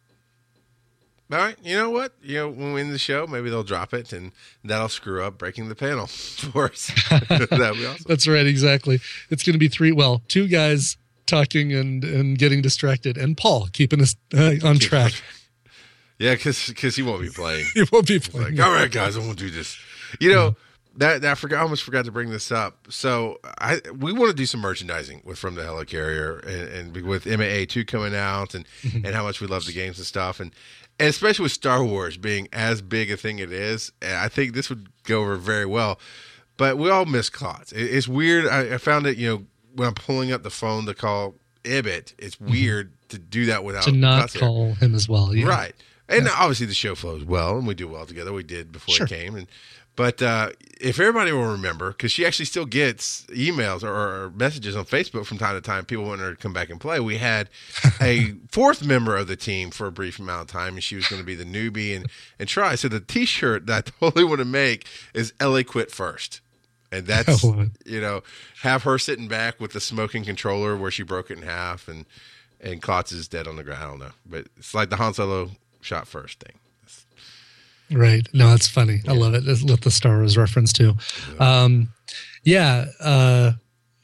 All right, you know what? You know, when we end the show, maybe they'll drop it, and that'll screw up breaking the panel for us. That'd be awesome. That's right, exactly. It's going to be three, well, two guys talking and, and getting distracted, and Paul keeping us uh, on track. Yeah, because he won't be playing. He won't be playing. Like, all right, guys, I won't do this. You know, that, that I forgot. I almost forgot to bring this up. So I we want to do some merchandising with From the Helicarrier, and, and with M A A two coming out, and and how much we love the games and stuff, and and especially with Star Wars being as big a thing it is, I think this would go over very well. But we all miss Klotz. It, it's weird. I, I found it, you know, when I'm pulling up the phone to call Ibit, it's weird to do that without To not Klotz there. call him as well. Yeah. Right. And obviously the show flows well, and we do well together. We did before Sure. it came. And But uh, if everybody will remember, because she actually still gets emails or, or messages on Facebook from time to time, people wanting her to come back and play. We had a fourth member of the team for a brief amount of time, and she was going to be the newbie and, and try. So the T-shirt that I totally want to make is Ellie quit first. And that's, I love it. you know, have her sitting back with the smoking controller where she broke it in half, and, and Klotz is dead on the ground. I don't know. But it's like the Han Solo shot first thing. Right. No, it's funny. I love it. It's with the Star Wars reference too. Um, yeah. Uh,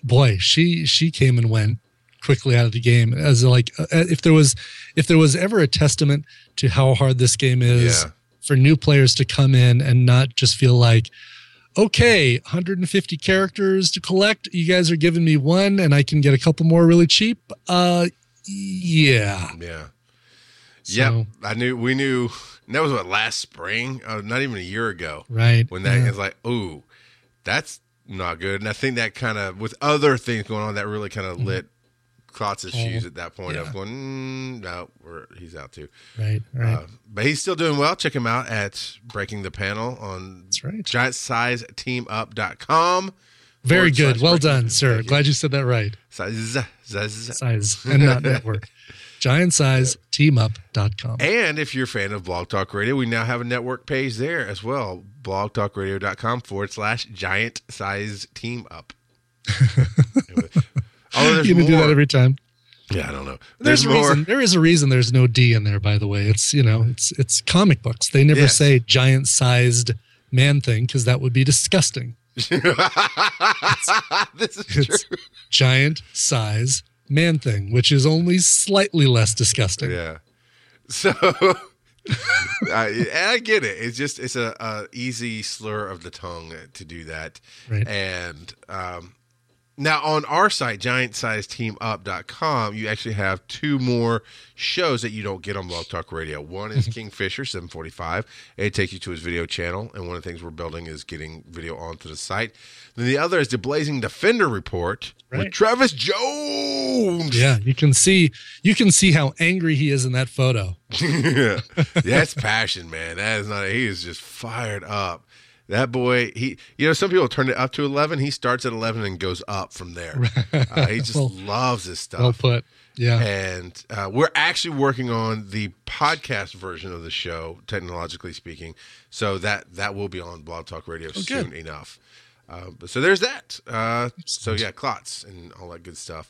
boy, she she came and went quickly out of the game. As like, uh, if there was if there was ever a testament to how hard this game is Yeah. for new players to come in and not just feel like, okay, one hundred fifty characters to collect. You guys are giving me one, and I can get a couple more really cheap. Uh, yeah, Yeah. So- Yep. I knew, we knew, and that was what, last spring? Uh, not even a year ago. right. When that Yeah. is like, ooh, that's not good. And I think that kind of, with other things going on, that really kind of lit Klotz's Oh, shoes at that point yeah. of going, mm, no, we're, he's out too. right, right. Uh, but he's still doing well. Check him out at Breaking the Panel on That's right. giant size team up dot com. Very forward good. slash Well Breaking- done, sir. Thank you. Glad you said that right. Size, size. Size and not network. Giant size team up dot com. And if you're a fan of Blog Talk Radio, we now have a network page there as well. blogtalkradio.com forward slash giant size team up. Oh, there's You can more. do that every time. Yeah, I don't know. There's, There's, a more. reason. There is a reason. There's no D in there. By the way, it's you know, it's it's comic books. They never Yes. say giant sized man thing because that would be disgusting. this is It's true. giant size man thing, which is only slightly less disgusting. Yeah. So, I, and I get it. It's just it's a, a easy slur of the tongue to do that. Right. And um, now on our site, giant size team up dot com, you actually have two more shows that you don't get on Blog Talk Radio. One is Kingfisher seven forty-five. It takes you to his video channel, and one of the things we're building is getting video onto the site. Then the other is the Blazing Defender Report with Right. Travis Jones. Yeah, you can see you can see how angry he is in that photo. Yeah, that's passion, man. That is not. He is just fired up. That boy, he. You know, some people turn it up to eleven. He starts at eleven and goes up from there. Uh, he just Well- loves this stuff. Well put. Yeah. And uh, we're actually working on the podcast version of the show, technologically speaking. So that that will be on Blog Talk Radio soon good. enough. Uh, but so there's that. Uh, so yeah, Klotz and all that good stuff.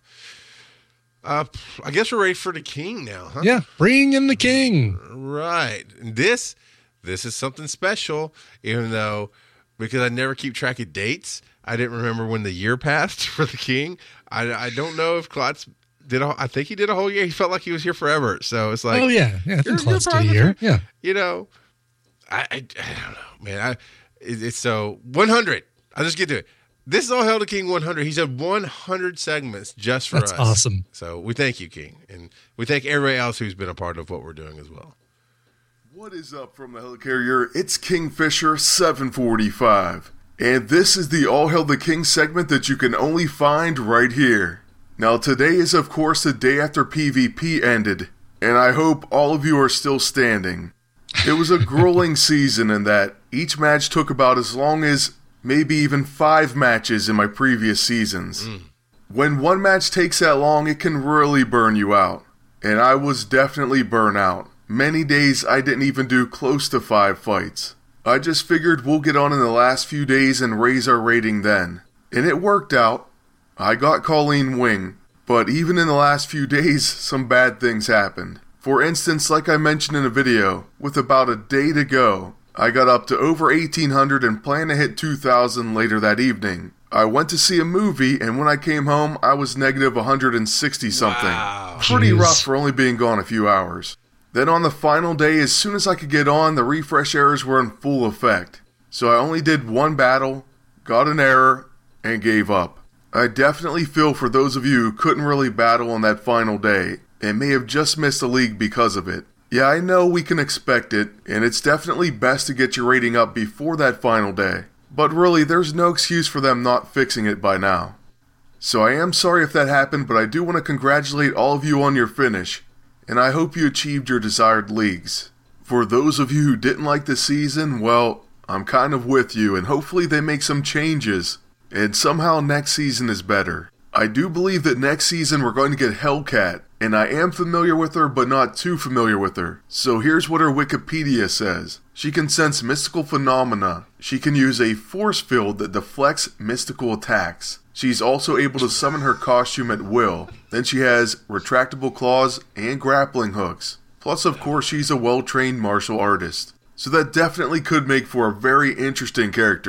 Uh, I guess we're ready for the king now, huh? Yeah. Bring in the king. Right. And this this is something special, even though because I never keep track of dates, I didn't remember when the year passed for the king. I, I don't know if Klotz did a, I think he did a whole year. He felt like he was here forever. So it's like, Oh yeah. Yeah. I think you're- Klotz you're did part a of year. it. Yeah. you know, I, I, I don't know, man. I it, it's so one hundred. I'll just get to it. This is All Hail the King one hundred. He's had one hundred segments just for That's us. awesome. So we thank you, King. And we thank everybody else who's been a part of what we're doing as well. What is up from the Helicarrier? It's Kingfisher seven forty-five. And this is the All Hail the King segment that you can only find right here. Now today is of course the day after PvP ended, and I hope all of you are still standing. It was a grueling season in that each match took about as long as maybe even five matches in my previous seasons. When one match takes that long, it can really burn you out. And I was definitely burnt out. Many days I didn't even do close to five fights. I just figured we'll get on in the last few days and raise our rating then. And it worked out. I got Colleen Wing. But even in the last few days, some bad things happened. For instance, like I mentioned in a video, with about a day to go, I got up to over eighteen hundred and plan to hit two thousand later that evening. I went to see a movie, and when I came home, I was negative one hundred sixty something. Wow. Pretty Jeez. rough for only being gone a few hours. Then on the final day, as soon as I could get on, the refresh errors were in full effect. So I only did one battle, got an error, and gave up. I definitely feel for those of you who couldn't really battle on that final day, and may have just missed the league because of it. Yeah, I know we can expect it, and it's definitely best to get your rating up before that final day. But really, there's no excuse for them not fixing it by now. So I am sorry if that happened, but I do want to congratulate all of you on your finish, and I hope you achieved your desired leagues. For those of you who didn't like the season, well, I'm kind of with you, and hopefully they make some changes, and somehow next season is better. I do believe that next season we're going to get Hellcat, and I am familiar with her, but not too familiar with her. So here's what her Wikipedia says. She can sense mystical phenomena. She can use a force field that deflects mystical attacks. She's also able to summon her costume at will. Then she has retractable claws and grappling hooks. Plus, of course, she's a well-trained martial artist. So that definitely could make for a very interesting character.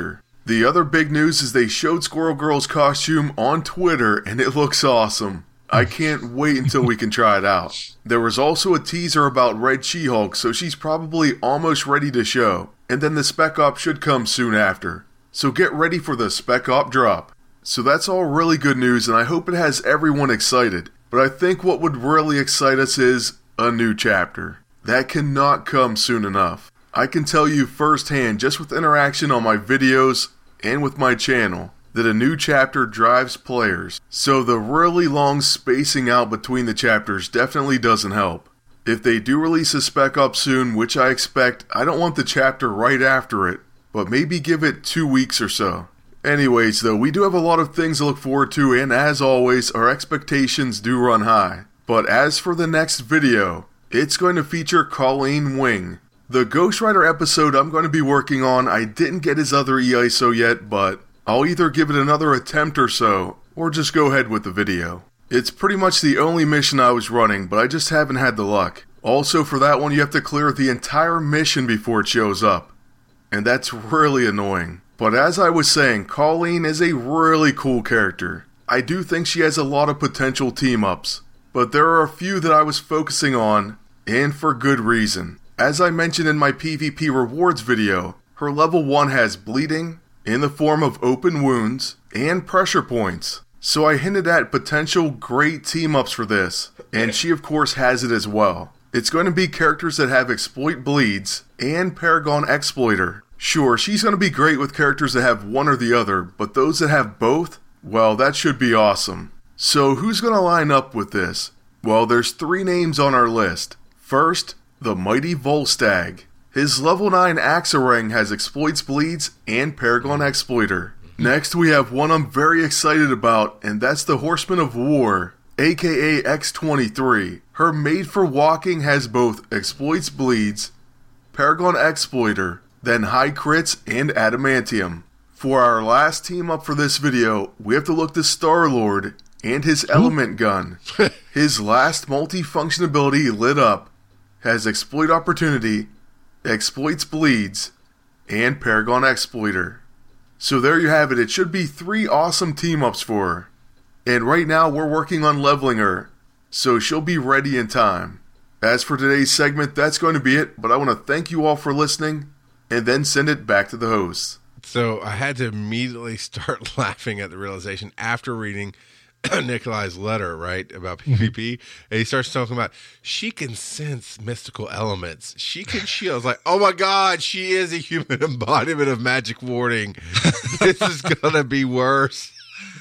The other big news is they showed Squirrel Girl's costume on Twitter, and it looks awesome. I can't wait until we can try it out. There was also a teaser about Red She-Hulk, so she's probably almost ready to show. And then the Spec Op should come soon after. So get ready for the Spec Op drop. So that's all really good news, and I hope it has everyone excited. But I think what would really excite us is a new chapter. That cannot come soon enough. I can tell you firsthand, just with interaction on my videos and with my channel, that a new chapter drives players. So the really long spacing out between the chapters definitely doesn't help. If they do release a Spec Op soon, which I expect, I don't want the chapter right after it, but maybe give it two weeks or so. Anyways, though, we do have a lot of things to look forward to, and as always, our expectations do run high. But as for the next video, it's going to feature Colleen Wing. The Ghost Rider episode I'm going to be working on, I didn't get his other E I S O yet, but I'll either give it another attempt or so, or just go ahead with the video. It's pretty much the only mission I was running, but I just haven't had the luck. Also, for that one, you have to clear the entire mission before it shows up. And that's really annoying. But as I was saying, Colleen is a really cool character. I do think she has a lot of potential team-ups, but there are a few that I was focusing on, and for good reason. As I mentioned in my PvP rewards video, her level one has bleeding, in the form of open wounds, and pressure points. So I hinted at potential great team-ups for this, and she of course has it as well. It's going to be characters that have Exploit Bleeds, and Paragon Exploiter. Sure, she's going to be great with characters that have one or the other, but those that have both, well, that should be awesome. So who's going to line up with this? Well, there's three names on our list. First, the mighty Volstagg. His level nine Axarang has Exploits Bleeds and Paragon Exploiter. Next, we have one I'm very excited about, and that's the Horseman of War, aka X twenty-three. Her Made for Walking has both Exploits Bleeds, Paragon Exploiter, then High Crits and Adamantium. For our last team up for this video, we have to look to Star-Lord and his Element Gun. His last multi-function ability, Lit Up, has Exploit Opportunity, Exploits Bleeds, and Paragon Exploiter. So there you have it. It should be three awesome team-ups for her. And right now we're working on leveling her, so she'll be ready in time. As for today's segment, that's going to be it, but I want to thank you all for listening, and then send it back to the host. So I had to immediately start laughing at the realization after reading Nikolai's letter, right, about PvP, and he starts talking about she can sense mystical elements. She can shield. I was like, oh my God, she is a human embodiment of magic warding. This is gonna be worse.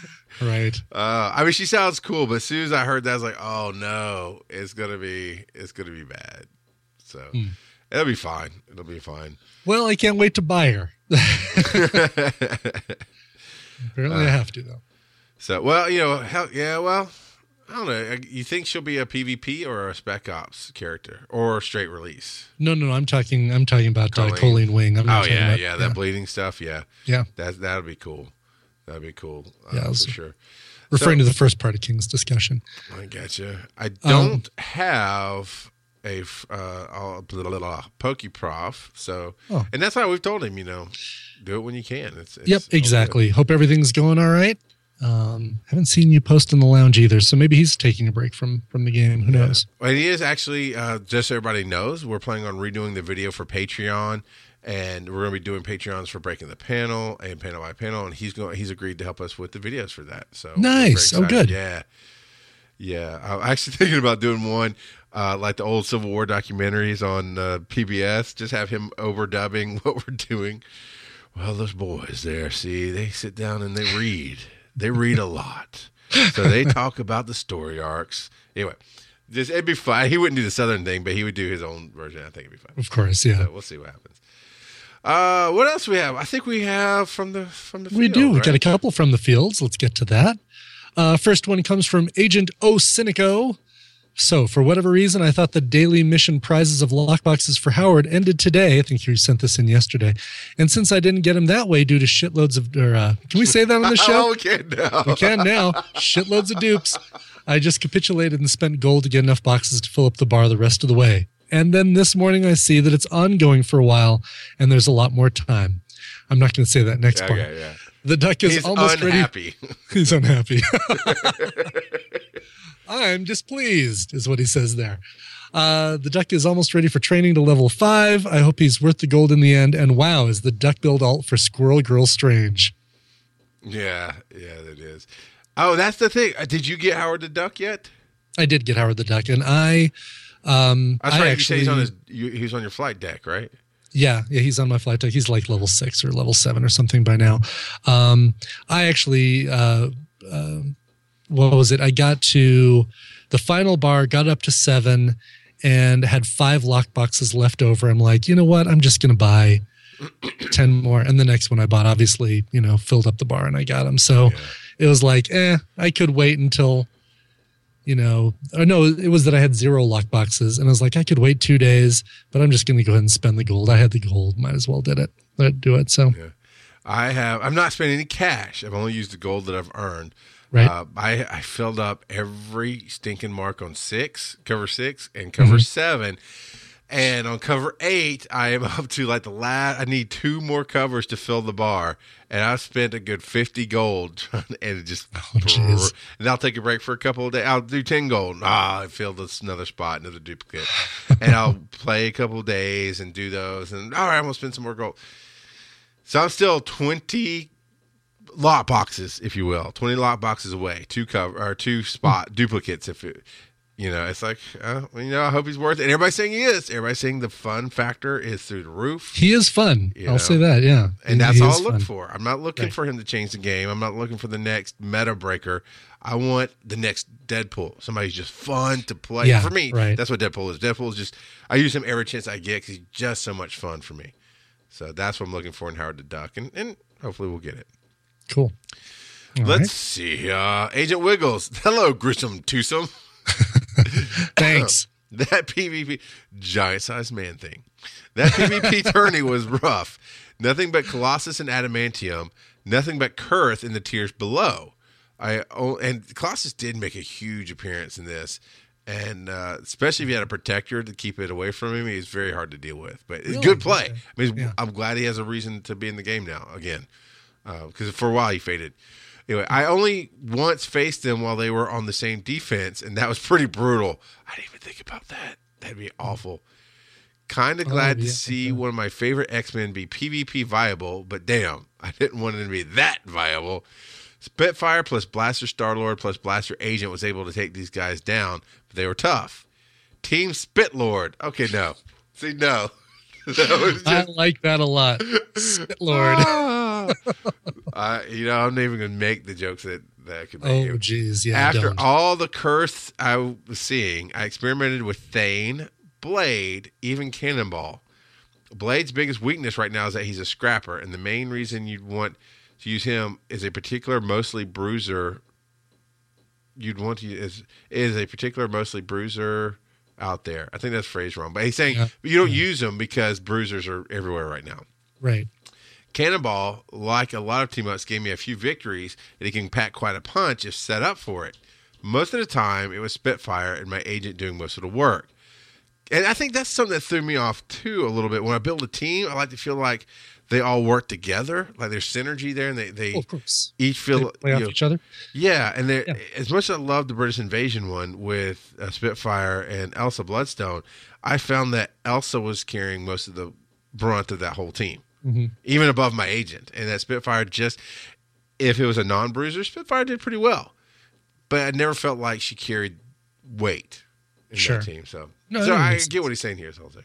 Right. Uh, I mean, she sounds cool, but as soon as I heard that, I was like, oh no, it's gonna be, it's gonna be bad. So mm. it'll be fine. It'll be fine. Well, I can't wait to buy her. Apparently, uh, I have to though. So, well, you know, hell, yeah, well, I don't know. You think she'll be a PvP or a Spec Ops character or a straight release? No, no, no. I'm talking. I'm talking about Colleen, uh, Colleen Wing. I'm not oh yeah, about, yeah, that yeah. bleeding stuff. Yeah, yeah. That that'd be cool. That'd be cool. Uh, yeah, for sure. Referring so, to the first part of King's discussion. I gotcha. I don't um, have a uh, blah, blah, blah, PokeProf, so oh. and that's why we've told him, you know, do it when you can. It's, it's yep, exactly. Good. Hope everything's going all right. Um, haven't seen you post in the lounge either, so maybe he's taking a break from from the game. Who knows? Yeah. Well, he is actually. Uh, just so everybody knows, we're planning on redoing the video for Patreon, and we're going to be doing Patreons for Breaking the Panel and Panel by Panel, and he's going. He's agreed to help us with the videos for that. So nice. Oh, good. Yeah, yeah. I'm actually thinking about doing one uh, like the old Civil War documentaries on uh, P B S. Just have him overdubbing what we're doing. Well, those boys there, see, they sit down and they read. They read a lot. So they talk about the story arcs. Anyway, just it'd be fun. He wouldn't do the Southern thing, but he would do his own version. I think it'd be fun. Of course, yeah. So we'll see what happens. Uh, what else we have? I think we have from the from the field. We do. Right? We got a couple from the fields. Let's get to that. Uh, first one comes from Agent O Cynico. So, for whatever reason, I thought the daily mission prizes of lockboxes for Howard ended today. I think you sent this in yesterday. And since I didn't get him that way due to shitloads of, or uh, can we say that on the show? Oh, we can now. We can now. Shitloads of dupes. I just capitulated and spent gold to get enough boxes to fill up the bar the rest of the way. And then this morning I see that it's ongoing for a while and there's a lot more time. I'm not going to say that next part. Okay, yeah. The duck is He's almost unhappy. ready. He's unhappy. I'm displeased, is what he says there. Uh, the duck is almost ready for training to level five. I hope he's worth the gold in the end. And wow, is the duck build alt for Squirrel Girl Strange. Yeah, yeah, that is. Oh, that's the thing. Uh, Did you get Howard the Duck yet? I did get Howard the Duck, and I, um, That's I right. actually, you say he's on his. You, he's on your flight deck, right? yeah, yeah, he's on my flight deck. He's like level six or level seven or something by now. Um, I actually, uh, uh, what was it? I got to the final bar, got up to seven, and had five lock boxes left over. I'm like, you know what? I'm just going to buy ten more. And the next one I bought, obviously, you know, filled up the bar and I got them. So Yeah. it was like, eh, I could wait until, you know, or no, it was that I had zero lock boxes. And I was like, I could wait two days, but I'm just going to go ahead and spend the gold. I had the gold. Might as well did it. Let it do it. So, Yeah. I have. I'm not spending any cash. I've only used the gold that I've earned. right. Uh, I, I filled up every stinking mark on six, cover six, and cover Mhm. seven. And on cover eight, I am up to like the last. I need two more covers to fill the bar, and I've spent a good fifty gold, trying to- and it just. Oh, jeez. And I'll take a break for a couple of days. I'll do ten gold. Ah, I filled this another spot, another duplicate, and I'll play a couple of days and do those. And all right, I'm gonna spend some more gold. So I'm still twenty lot boxes, if you will, twenty lot boxes away, two cover or two spot duplicates. If it, you know, it's like, uh, well, you know, I hope he's worth it. And everybody's saying he is. Everybody's saying the fun factor is through the roof. He is fun. You I'll know. say that. Yeah. And He- that's he all is I look fun. for. I'm not looking Right. for him to change the game. I'm not looking for the next meta breaker. I want the next Deadpool. Somebody's just fun to play. Yeah, For me, right. that's what Deadpool is. Deadpool is just, I use him every chance I get because he's just so much fun for me. So that's what I'm looking for in Howard the Duck. And, and hopefully we'll get it. Cool. All Let's right. see. Uh, Agent Wiggles. Hello, Grissom Twosome. Thanks. That PvP, giant sized man thing. That PvP tourney was rough. Nothing but Colossus and Adamantium. Nothing but Kurth in the tiers below. I oh, and Colossus did make a huge appearance in this, and uh, especially if you had a protector to keep it away from him, he's very hard to deal with. But it's Really? good play. Okay. I mean, Yeah. I'm glad he has a reason to be in the game now again, because for a while he faded. Anyway, I only once faced them while they were on the same defense, and that was pretty brutal. I didn't even think about that. That'd be awful. Kind of Oh, glad to yeah, see yeah. one of my favorite X-Men be PvP viable, but damn, I didn't want it to be that viable. Spitfire plus Blaster Star-Lord plus Blaster Agent was able to take these guys down, but they were tough. Team Spitlord. Okay, no. See, no. That was I just, like that a lot. Spit Lord. Ah. I, you know, I'm not even going to make the jokes that, that I could make. Oh, geez. Yeah. After don't. all the curse I was seeing, I experimented with Thane, Blade, even Cannonball. Blade's biggest weakness right now is that he's a scrapper, and the main reason you'd want to use him is a particular mostly bruiser. You'd want to use is a particular mostly bruiser out there. I think that's phrased wrong, but he's saying Yeah. you don't use them because bruisers are everywhere right now. Right. Cannonball, like a lot of team ups, gave me a few victories, and he can pack quite a punch if set up for it. Most of the time, it was Spitfire and my agent doing most of the work. And I think that's something that threw me off, too, a little bit. When I build a team, I like to feel like they all work together, like there's synergy there, and they, they Oh, of course. each feel... They play you off know, each other. yeah, and they're Yeah. as much as I love the British Invasion one with uh, Spitfire and Elsa Bloodstone, I found that Elsa was carrying most of the brunt of that whole team, Mhm. even above my agent. And that Spitfire just, if it was a non-bruiser, Spitfire did pretty well. But I never felt like she carried weight in Sure. that team. So, No, so that I makes get what he's saying here. So I'll say.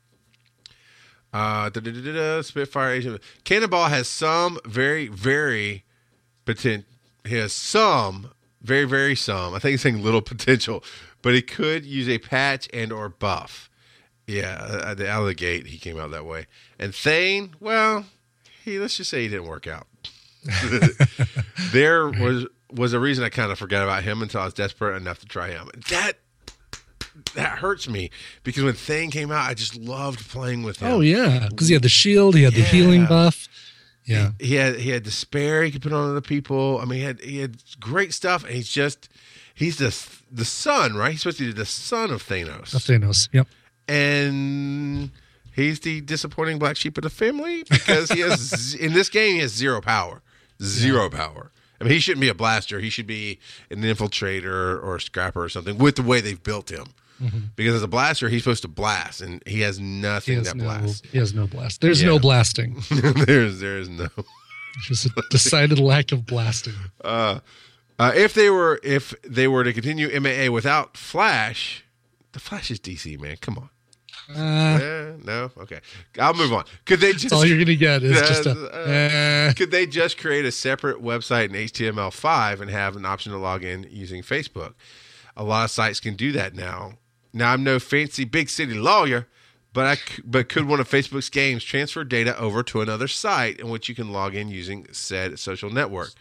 Uh, da, da, da, da, da, Spitfire agent. Cannonball has some very, very potent. He has some very, very some. I think he's saying little potential, but he could use a patch and or buff. Yeah, uh, the out of the gate he came out that way. And Thane, well, he let's just say he didn't work out. There was was a reason I kind of forgot about him until I was desperate enough to try him. That that hurts me because when Thane came out, I just loved playing with him. Oh, yeah. Because he had the shield, he had the Yeah. healing buff. Yeah. He had he had despair he could put on other people. I mean, he had he had great stuff, and he's just he's the the son, right? He's supposed to be the son of Thanos, Of Thanos. Yep. and He's the disappointing black sheep of the family because he has z- in this game he has zero power, zero yeah. power. I mean, he shouldn't be a blaster. He should be an infiltrator or a scrapper or something. With the way they've built him, mm-hmm. because as a blaster, he's supposed to blast, and he has nothing he has that no, blasts. He has no blast. There's yeah. no blasting. there's there's no. Just a decided lack of blasting. Uh, uh, if they were if they were to continue M A A without Flash, the Flash is D C, man. Come on. Uh, eh, no, okay. I'll move on. Could they just all you're gonna get is uh, just a. Uh, uh, could they just create a separate website in H T M L five and have an option to log in using Facebook? A lot of sites can do that now. Now I'm no fancy big city lawyer, but I c- but could one of Facebook's games transfer data over to another site in which you can log in using said social network?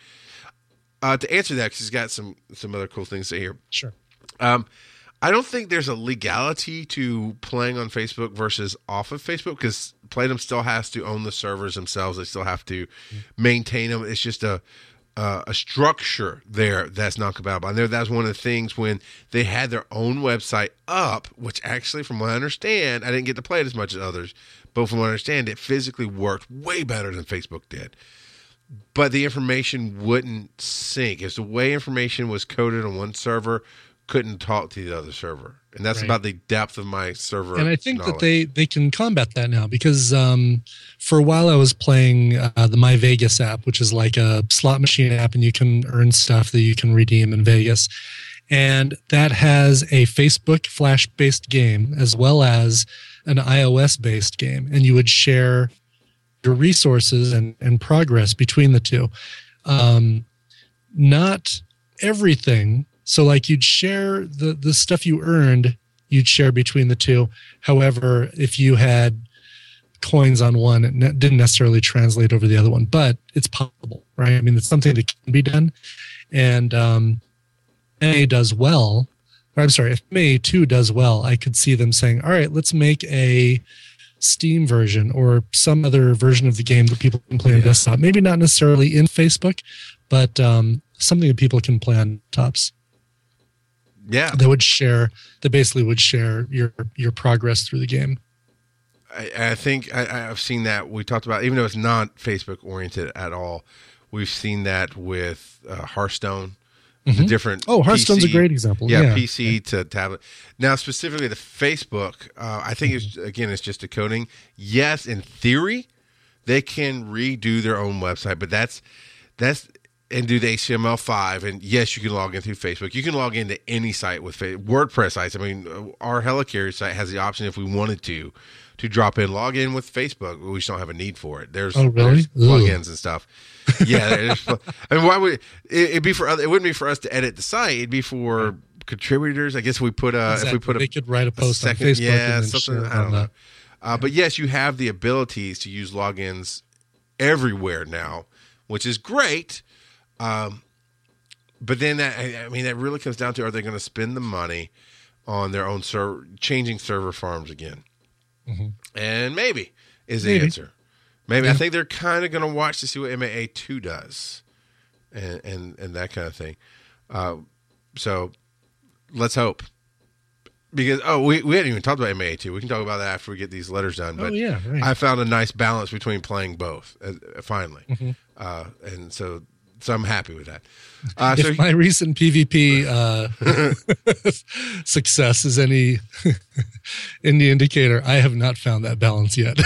Uh, to answer that, because he's got some some other cool things to say here. Sure. Um, I don't think there's a legality to playing on Facebook versus off of Facebook because Playdom still has to own the servers themselves. They still have to maintain them. It's just a uh, a structure there that's not compatible. I know that's one of the things when they had their own website up, which actually, from what I understand, I didn't get to play it as much as others, but from what I understand, it physically worked way better than Facebook did. But the information wouldn't sync. It's the way information was coded on one server couldn't talk to the other server, and that's right. about the depth of my server. And I think knowledge. that they they can combat that now because um, for a while I was playing uh, the My Vegas app, which is like a slot machine app, and you can earn stuff that you can redeem in Vegas, and that has a Facebook Flash based game as well as an iOS based game, and you would share your resources and and progress between the two. Um, not everything. So like you'd share the, the stuff you earned, you'd share between the two. However, if you had coins on one, it ne- didn't necessarily translate over the other one, but it's possible, right? I mean, it's something that can be done. And um, M A does well, or I'm sorry, if M A two does well, I could see them saying, all right, let's make a Steam version or some other version of the game that people can play on yeah. desktop. Maybe not necessarily in Facebook, but um, something that people can play on tops. Yeah, they would share. They basically would share your your progress through the game. I, I think I, I've seen that. We talked about, even though it's not Facebook oriented at all, we've seen that with uh, Hearthstone. Mm-hmm. The different oh, Hearthstone's P C, a great example. Yeah, yeah. P C yeah. to tablet. Now, specifically the Facebook, uh, I think it's again it's just a coding. Yes, in theory, they can redo their own website, but that's that's. And do the H T M L five, and yes, you can log in through Facebook. You can log into any site with fa- WordPress sites. I mean, our Helicarrier site has the option, if we wanted to, to drop in, log in with Facebook. We just don't have a need for it. There's, oh, really? there's plugins and stuff. Yeah, there's, I mean, why would it, it'd be for other? It wouldn't be for us to edit the site. It'd be for contributors. I guess we put a exactly. if we put a they could write a post a second, on Facebook. yeah, and then something. share I don't on know. Uh, but yes, you have the abilities to use logins everywhere now, which is great. Um, But then that, I mean, that really comes down to, are they going to spend the money on their own server, changing server farms again? Mm-hmm. And maybe is the maybe. answer. Maybe. Yeah. I think they're kind of going to watch to see what M A A two does and, and, and that kind of thing. Uh, so let's hope. Because, oh, we, we hadn't even talked about M A A two. We can talk about that after we get these letters done. But oh, yeah, right. I found a nice balance between playing both, uh, finally. Mm-hmm. Uh, and so... So I'm happy with that. Uh, if so my recent PvP uh, success is any any indicator, I have not found that balance yet.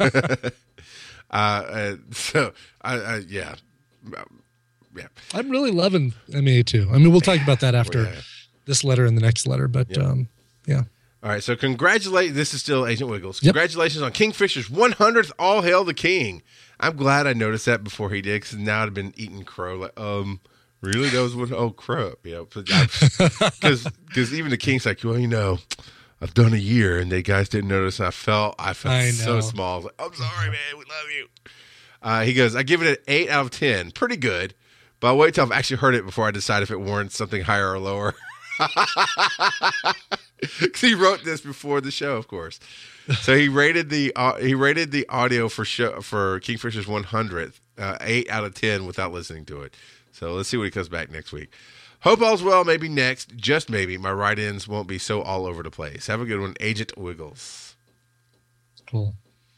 uh, uh, so, I, I, yeah, yeah. I'm really loving M A two. I mean, we'll talk about that after yeah. this letter and the next letter, but yep. um, yeah. All right, so congratulate. This is still Agent Wiggles. Yep. Congratulations on Kingfisher's one hundredth All Hail the King. I'm glad I noticed that before he did, because now I'd been eating crow. Like, um, really? That was what? Oh, crow. You know, because because even the King's like, well, you know, I've done a year, and they guys didn't notice. I felt I felt I so small. I was like, I'm sorry, man. We love you. Uh, he goes, I give it an eight out of ten. Pretty good, but I'll wait till I've actually heard it before I decide if it warrants something higher or lower. Because he wrote this before the show, of course. So he rated the uh, he rated the audio for show for Kingfisher's one hundredth uh, eight out of ten without listening to it. So let's see what he comes back next week. Hope all's well. Maybe next, just maybe, my write-ins won't be so all over the place. Have a good one, Agent Wiggles. Cool.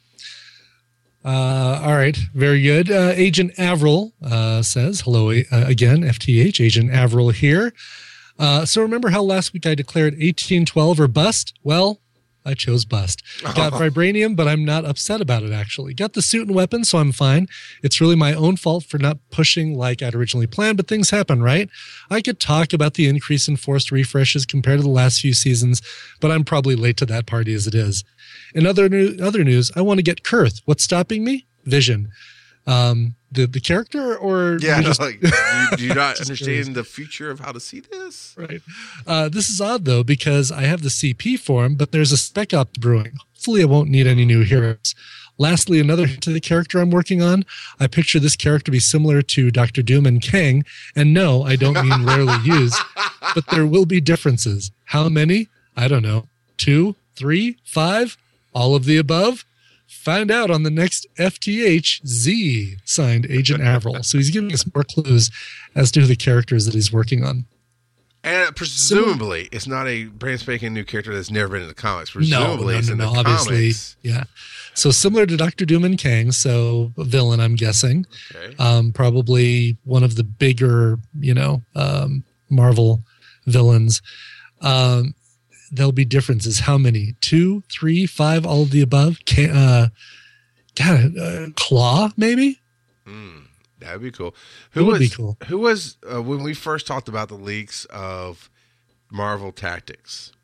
Uh, all right. Very good. Uh, Agent Avril uh, says, hello uh, again, F T H. Agent Avril here. Uh, so remember how last week I declared eighteen twelve or bust? Well, I chose bust. Got vibranium, but I'm not upset about it, actually. Got the suit and weapons, so I'm fine. It's really my own fault for not pushing like I'd originally planned, but things happen, right? I could talk about the increase in forced refreshes compared to the last few seasons, but I'm probably late to that party as it is. In other, new, other news, I want to get Kurth. What's stopping me? Vision. Um, the, the character or... Yeah, just, like, do, you, do you not understand the future of how to see this? Right. Uh, this is odd, though, because I have the C P for him, but there's a spec op brewing. Hopefully I won't need any new heroes. Lastly, another hint to the character I'm working on. I picture this character to be similar to Doctor Doom and Kang. And no, I don't mean rarely used, but there will be differences. How many? I don't know. Two, three, five, all of the above? Find out on the next F T H Z, signed Agent Avril. So he's giving us more clues as to who the characters that he's working on. And presumably, it's not a brand spanking new character that's never been in the comics. Presumably, no, no, it's no, in no, the obviously, comics. Yeah. So similar to Doctor Doom and Kang, so a villain, I'm guessing. Okay. Um, probably one of the bigger, you know, um, Marvel villains. Um, there'll be differences. How many? Two, three, five, all of the above? Can, uh, God, uh, Claw, maybe? Mm, that would be cool. It Who would was, be cool. Who was, uh, when we first talked about the leaks of Marvel Tactics,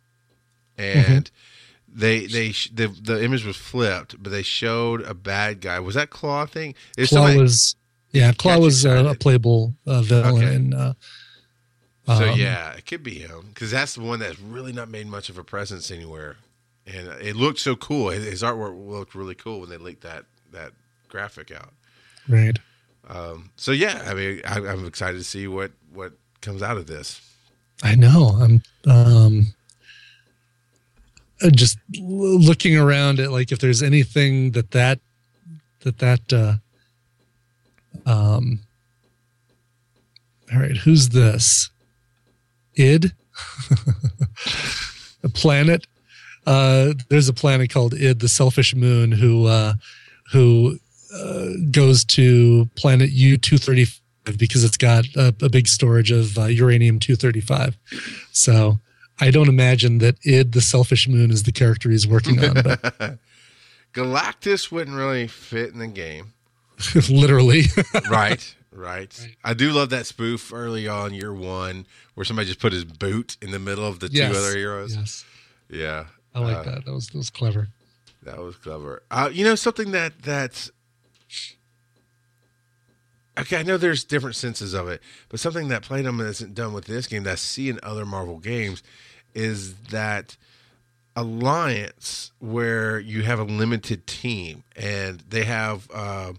and mm-hmm. they, they, the, the image was flipped, but they showed a bad guy. Was that Claw thing? Is Claw somebody, was, yeah, Claw was uh, a playable uh, villain. Okay. And, uh, So, um, yeah, it could be him, because that's the one that's really not made much of a presence anywhere. And it looked so cool. His, his artwork looked really cool when they leaked that, that graphic out. Right. Um, so, yeah, I mean, I, I'm excited to see what, what comes out of this. I know. I'm um, just l- looking around at, like, if there's anything that that, that, that, uh, um, all right, who's this? Id? A planet? Uh, there's a planet called Id, the Selfish Moon, who uh, who uh, goes to planet U two thirty-five because it's got a, a big storage of uh, uranium two thirty-five. So I don't imagine that Id, the Selfish Moon, is the character he's working on. But Galactus wouldn't really fit in the game. literally. Right. Right. I do love that spoof early on, year one, where somebody just put his boot in the middle of the Yes. two other heroes. Yes. Yeah. I like uh, that. That was that was clever. That was clever. Uh, you know, something that that's okay. I know there's different senses of it, but something that Platinum isn't done with this game that I see in other Marvel games is that alliance where you have a limited team and they have uh,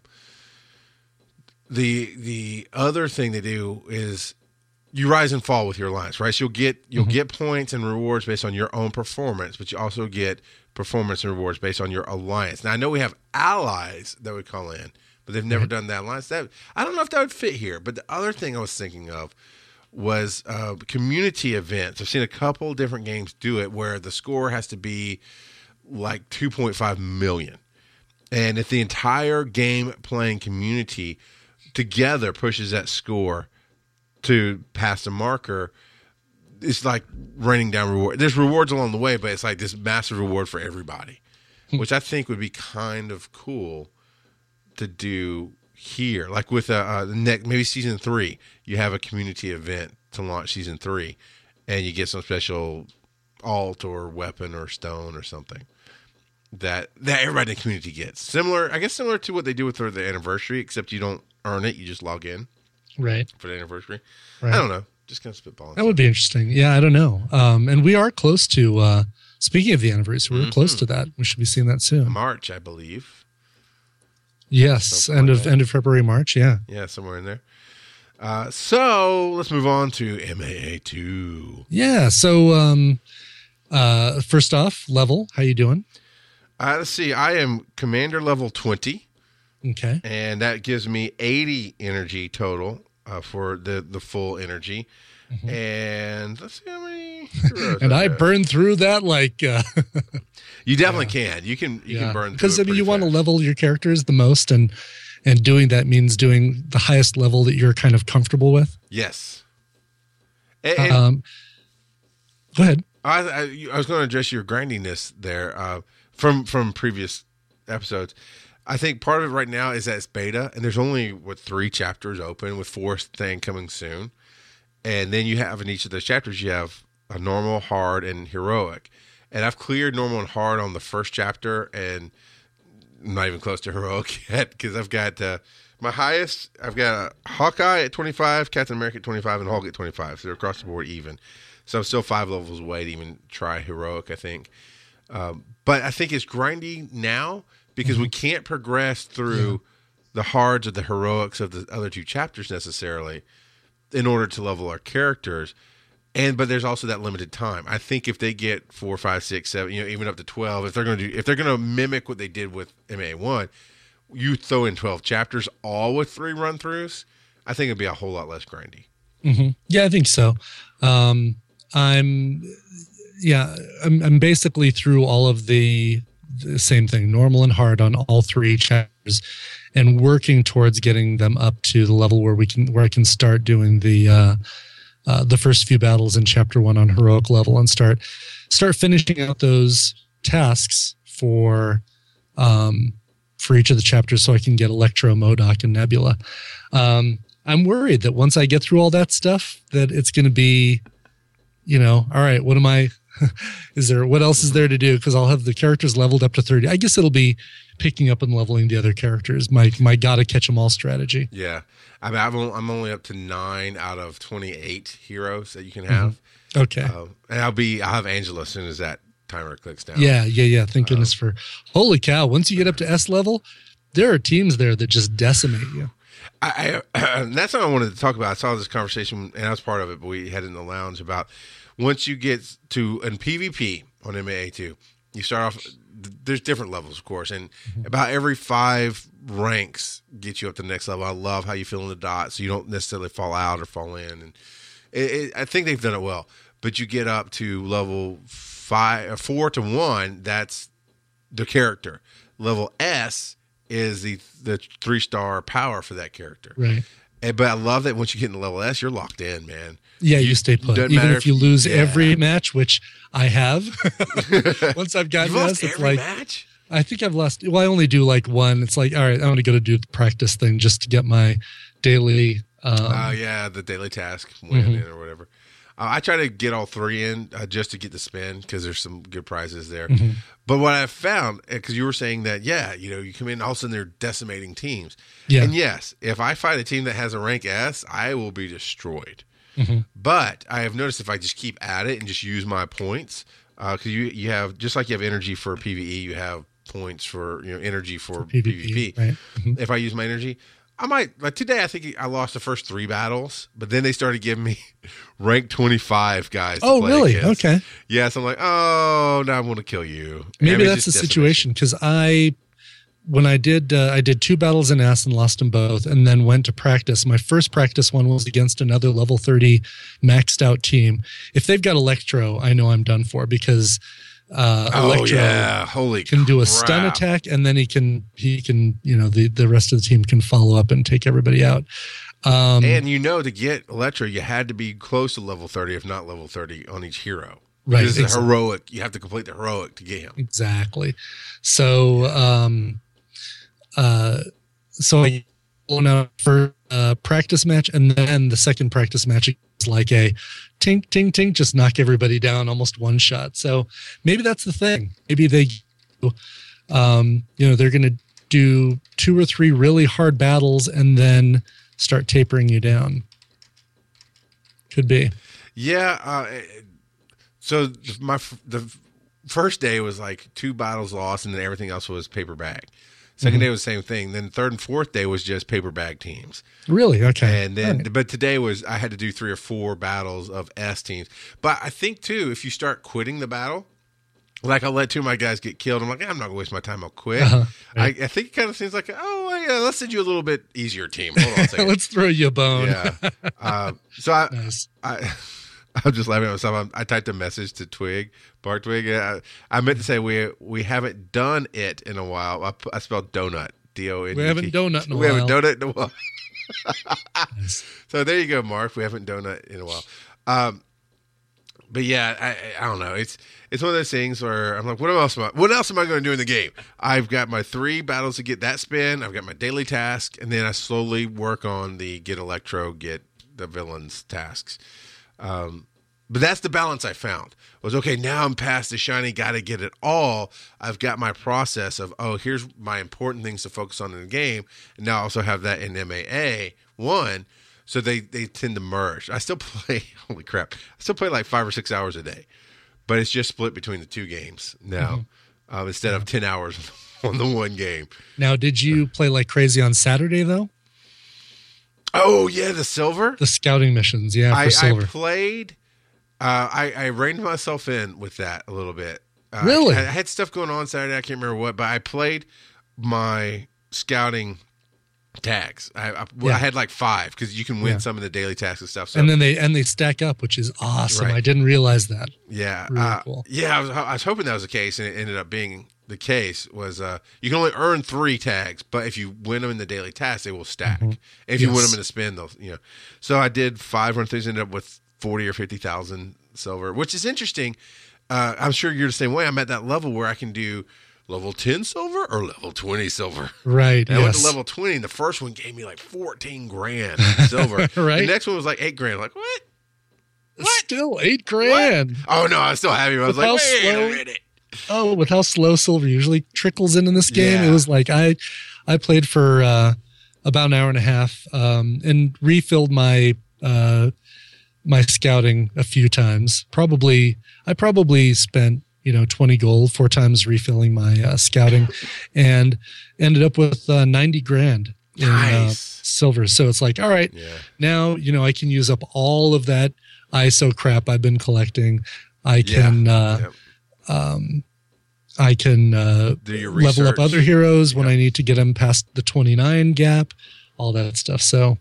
the the other thing they do is you rise and fall with your alliance, right? So you'll get you'll mm-hmm. get points and rewards based on your own performance, but you also get performance and rewards based on your alliance. Now I know we have allies that would call in, but they've never mm-hmm. done that alliance. That I don't know if that would fit here. But the other thing I was thinking of was uh, community events. I've seen a couple different games do it where the score has to be like two point five million, and if the entire game playing community together pushes that score to pass the marker, it's like raining down reward. There's rewards along the way, but it's like this massive reward for everybody, which I think would be kind of cool to do here. Like with a, a next, maybe season three, you have a community event to launch season three, and you get some special alt or weapon or stone or something that that everybody in the community gets. Similar, I guess, similar to what they do with the anniversary, except you don't earn it; you just log in. Right. For the anniversary. Right. I don't know. Just kind of spitballing. That would be interesting. Yeah, I don't know. Um, and we are close to, uh, speaking of the anniversary, we're mm-hmm. close to that. We should be seeing that soon. March, I believe. Yes. Something end like of that. end of February, March. Yeah. Yeah, somewhere in there. Uh, so let's move on to M A A two. Yeah. So um, uh, first off, level, how you doing? Uh, let's see. I am commander level twenty. Okay. And that gives me eighty energy total uh, for the, the full energy. Mm-hmm. And let's see how many heroes. And I got. burned through that like. Uh, You definitely can. You can. You yeah. can burn because through I mean it you want to fast. level your characters the most, and and doing that means doing the highest level that you're kind of comfortable with. Yes. And, and Um, go ahead. I, I, I was going to address your grindiness there uh, from from previous episodes. I think part of it right now is that it's beta, and there's only what three chapters open, with fourth thing coming soon. And then you have in each of those chapters, you have a normal, hard, and heroic. And I've cleared normal and hard on the first chapter, and I'm not even close to heroic yet because I've got uh, my highest. I've got a Hawkeye at twenty-five, Captain America at twenty-five, and Hulk at twenty-five. So they're across the board even. So I'm still five levels away to even try heroic, I think. Um, but I think it's grindy now because mm-hmm. we can't progress through yeah. the hards or the heroics of the other two chapters necessarily in order to level our characters. And but there's also that limited time. I think if they get four, five, six, seven, you know, even up to twelve, if they're going to do, if they're going to mimic what they did with M A one, you throw in twelve chapters, all with three run throughs. I think it'd be a whole lot less grindy. Mm-hmm. Yeah, I think so. Um, I'm, yeah, I'm, I'm basically through all of the, the same thing, normal and hard on all three chapters, and working towards getting them up to the level where we can, where I can start doing the. Uh, Uh, the first few battles in chapter one on heroic level and start start finishing out those tasks for um, for each of the chapters so I can get Electro, MODOK, and Nebula. Um, I'm worried that once I get through all that stuff, that it's going to be, you know, all right, what am I, is there, what else is there to do? Because I'll have the characters leveled up to thirty. I guess it'll be picking up and leveling the other characters. My, my gotta catch them all strategy. Yeah. I mean, I'm only, I'm only up to nine out of twenty-eight heroes that you can have. Mm-hmm. Okay. Um, and I'll be, I'll have Angela as soon as that timer clicks down. Yeah, yeah, yeah. Thank goodness for, holy cow. Once you get up to S level, there are teams there that just decimate you. I, I that's what I wanted to talk about. I saw this conversation, and I was part of it, but we had it in the lounge about once you get to, in PvP on M A A two, you start off, there's different levels, of course, and mm-hmm. about every five ranks get you up to the next level. I love how you feel in the dot, so you don't necessarily fall out or fall in. And it, it, I think they've done it well. But you get up to level five, or four to one. That's the character. Level S is the the three star power for that character. Right. And, but I love that once you get into level S, you're locked in, man. Yeah, you, you stay put. Even if you lose yeah. every match, which I have. Once I've gotten You've this, lost it's every like match? I think I've lost. Well, I only do like one. It's like, all right, I'm going to go to do the practice thing just to get my daily. Oh um, uh, yeah, the daily task win mm-hmm. in or whatever. Uh, I try to get all three in uh, just to get the spin because there's some good prizes there. Mm-hmm. But what I've found, because you were saying that, yeah, you know, you come in, all of a sudden they're decimating teams. Yeah. And yes, if I fight a team that has a rank S, I will be destroyed. Mm-hmm. But I have noticed if I just keep at it and just use my points, because uh, you you have, just like you have energy for PvE, you have points for, you know, energy for, for PvP. PvP. Right. Mm-hmm. If I use my energy, I might, like today, I think I lost the first three battles, but then they started giving me rank twenty-five guys. Oh, to play really? against. Okay. Yes, I'm like, oh, now I'm going to kill you. Maybe I mean, that's the situation because I, when I did, uh, I did two battles in S and lost them both, and then went to practice. My first practice one was against another level thirty maxed out team. If they've got Electro, I know I'm done for because. Uh, oh Electro yeah, holy can do a crap. stun attack, and then he can he can you know the the rest of the team can follow up and take everybody out. Um, and you know, to get Electro, you had to be close to level thirty, if not level thirty, on each hero. Right, because it's exactly. a heroic. You have to complete the heroic to get him. Exactly. So, um, uh, so I went out for a practice match, and then the second practice match is like a tink, tink, tink, just knock everybody down almost one shot. So maybe that's the thing. Maybe they, um, you know, they're going to do two or three really hard battles and then start tapering you down. Could be. Yeah. Uh, so my the first day was like two battles lost, and then everything else was paper bag. Second mm-hmm. day was the same thing. Then third and fourth day was just paper bag teams. Really? Okay. And then, right. but today was, I had to do three or four battles of S teams. But I think too, if you start quitting the battle, like I'll let two of my guys get killed. I'm like, I'm not gonna waste my time. I'll quit. Uh-huh. Right. I, I think it kind of seems like, oh, yeah, let's send you a little bit easier team. Hold on a second. Let's throw you a bone. Yeah. Uh, so I, Nice. I, I'm just laughing at myself. I, I typed a message to Twig, Bart Twig. And I, I meant to say we we haven't done it in a while. I, I spelled donut. D O N U T. We haven't donut in a we while. haven't donut in a while. Nice. So there you go, Mark. We haven't donut in a while. Um, but yeah, I, I don't know. It's it's one of those things where I'm like, what else am I? What else am I going to do in the game? I've got my three battles to get that spin. I've got my daily task, and then I slowly work on the get Electro, get the villains tasks. Um, but that's the balance I found. Was okay. Now I'm past the shiny. Got to get it all. I've got my process of oh, here's my important things to focus on in the game, and now I also have that in M A A one. So they, they tend to merge. I still play, holy crap, I still play like five or six hours a day, but it's just split between the two games now mm-hmm. um, instead of ten hours on the one game. Now, did you play like crazy on Saturday, though? Oh, yeah, the silver? The scouting missions, yeah, for I, silver. I played, uh, I, I reined myself in with that a little bit. Uh, Really? I, I had stuff going on Saturday, I can't remember what, but I played my scouting tags. I, I, Yeah. I had like five because you can win Yeah. some of the daily tasks and stuff. So and then they and they stack up, which is awesome. Right. I didn't realize that. yeah, Really uh, cool. yeah, I was, I was hoping that was the case, and it ended up being the case. Was uh, you can only earn three tags, but if you win them in the daily tasks, they will stack. Mm-hmm. If you win Yes. them in a spin, they'll you know. So I did five run things, ended up with forty or fifty thousand silver, which is interesting. Uh, I'm sure you're the same way. I'm at that level where I can do level ten silver or level twenty silver. Right. And I went yes. to level twenty, and the first one gave me like fourteen grand silver. Right. The next one was like eight grand. Like, what? Still eight grand. Oh, no, I was still happy. I was With how like, wait slow- a minute. Oh, with how slow silver usually trickles in in this game, Yeah. it was like I, I played for uh, about an hour and a half um, and refilled my uh, my scouting a few times. Probably, I probably spent you know twenty gold four times refilling my uh, scouting, and ended up with uh, ninety grand in uh, Nice. silver. So it's like, all right, Yeah. now you know I can use up all of that I S O crap I've been collecting. I Yeah. can. Uh, Yep. um, I can uh, Do your level up research. other heroes when Yep. I need to get them past the twenty-nine gap, all that stuff. So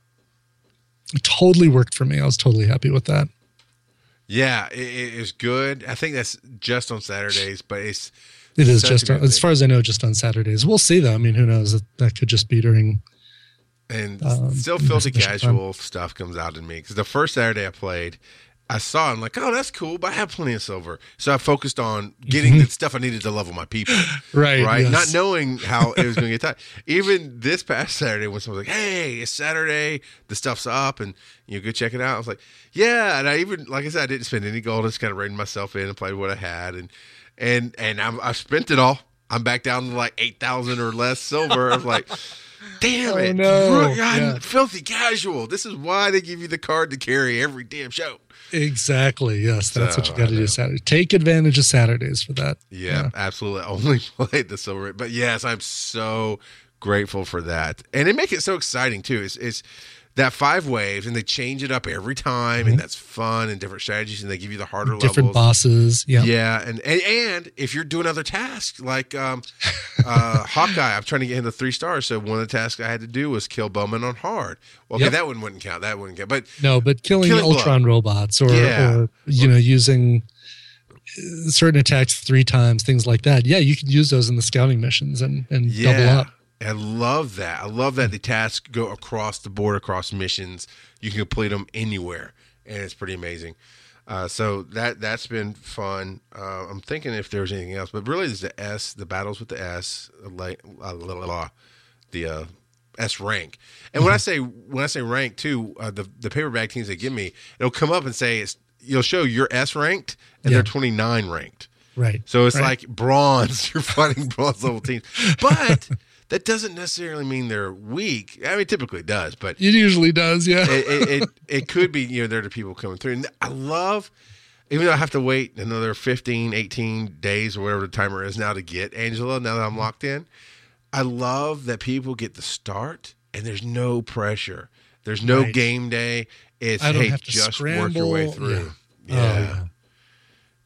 it totally worked for me. I was totally happy with that. Yeah, it, it is good. I think that's just on Saturdays, but it's It is such a just, good on, as thing. far as I know, just on Saturdays. We'll see though. I mean, who knows? That, that could just be during. And Um, still filthy special casual stuff comes out in me because the first Saturday I played, I saw it, I'm like, oh, that's cool, but I have plenty of silver. So I focused on getting the stuff I needed to level my people. Right. Right? yes. Not knowing how it was going to get tight. Even this past Saturday when someone was like, hey, it's Saturday, the stuff's up, and you know, go check it out. I was like, yeah. And I even, like I said, I didn't spend any gold. I just kind of reigned myself in and played what I had. And, and, and I'm, I spent it all. I'm back down to like eight thousand or less silver. I was like, damn Oh, it. no. God, Yeah. Filthy casual. This is why they give you the card to carry every damn show. Exactly. Yes. That's what So, you got to I know. do Saturday. Take advantage of Saturdays for that. Yeah, absolutely. Only played the silver, but yes, I'm so grateful for that, and they make it so exciting too. It's, it's that five waves, and they change it up every time, and that's fun and different strategies, and they give you the harder Different levels. bosses. Yeah. Yeah, and, and and if you're doing other tasks like um, uh, Hawkeye, I'm trying to get him to three stars. So one of the tasks I had to do was kill Bowman on hard. Well, okay, Yep. that one wouldn't count. That wouldn't count. But No, but killing, Killing Ultron robots or, Yeah. or you know, using uh, certain attacks three times, things like that. Yeah, you can use those in the scouting missions and, and double yeah, up. I love that. I love that the tasks go across the board, across missions. You can complete them anywhere, and it's pretty amazing. Uh, so that that's been fun. Uh, I'm thinking if there's anything else, but really there's the S, the battles with the S, like uh, la, la, la, the uh, S rank. And when I say when I say rank too, uh, the the paper bag teams they give me, it'll come up and say it's you'll show you're S ranked and Yeah. they're twenty-nine ranked. Right. So it's Right. like bronze. You're fighting bronze level teams, but that doesn't necessarily mean they're weak. I mean, typically it does, but It usually does. Yeah. it, it, it it could be, you know, there are people coming through. And I love, even though I have to wait another fifteen, eighteen days or whatever the timer is now to get Angela, now that I'm locked in, I love that people get the start and there's no pressure. There's no Right. game day. It's, I don't hey, have to just work your way scramble. through. Yeah. Yeah. Oh, yeah.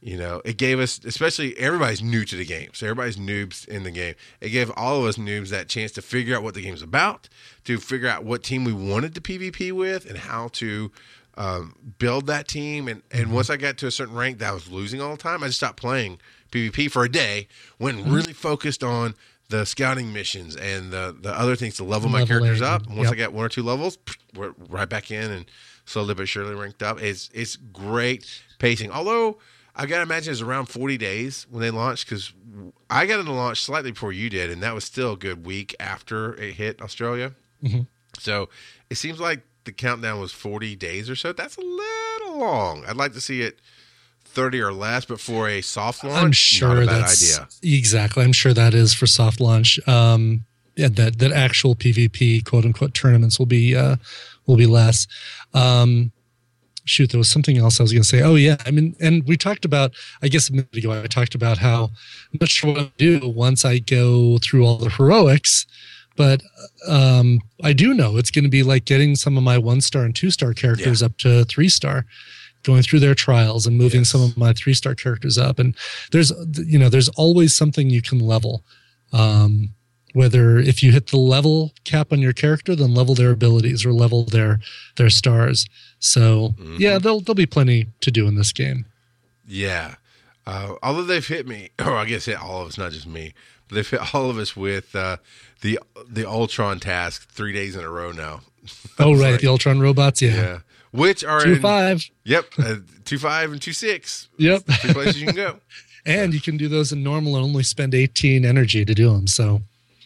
You know, it gave us, especially everybody's new to the game, so everybody's noobs in the game. It gave all of us noobs that chance to figure out what the game's about, to figure out what team we wanted to PvP with, and how to um, build that team. And, and once I got to a certain rank that I was losing all the time, I just stopped playing PvP for a day, went really focused on the scouting missions and the, the other things to level my Leveling, characters up. And once yep. I got one or two levels, we're right back in and slowly but surely ranked up. It's it's great pacing. Although I got to imagine it's around forty days when they launched, because I got into launch slightly before you did, and that was still a good week after it hit Australia. Mm-hmm. So it seems like the countdown was forty days or so. That's a little long. I'd like to see it thirty or less, but for a soft launch, I'm sure not a bad that's idea. Exactly. I'm sure that is for soft launch. Um, yeah, that that actual PvP quote unquote tournaments will be uh, will be less. Um, shoot, there was something else I was going to say. Oh yeah, I mean, and we talked about, I guess a minute ago, I talked about how I'm not sure what I'll do once I go through all the heroics, but um, I do know it's going to be like getting some of my one star and two star characters Yeah. up to three star. Going through their trials and moving Yes. some of my three star characters up. And there's, you know, there's always something you can level. Um, whether if you hit the level cap on your character, then level their abilities or level their, their stars. So Mm-hmm. yeah, there'll, there'll be plenty to do in this game. Yeah. Uh, although they've hit me, or I guess hit all of us, not just me, but they've hit all of us with uh, the the Ultron task three days in a row now. Oh, right. Like, The Ultron robots. Yeah. yeah. Which are Two in, five. Yep, uh, two five and two six. Yep. Two places you can go. And you can do those in normal and only spend eighteen energy to do them. So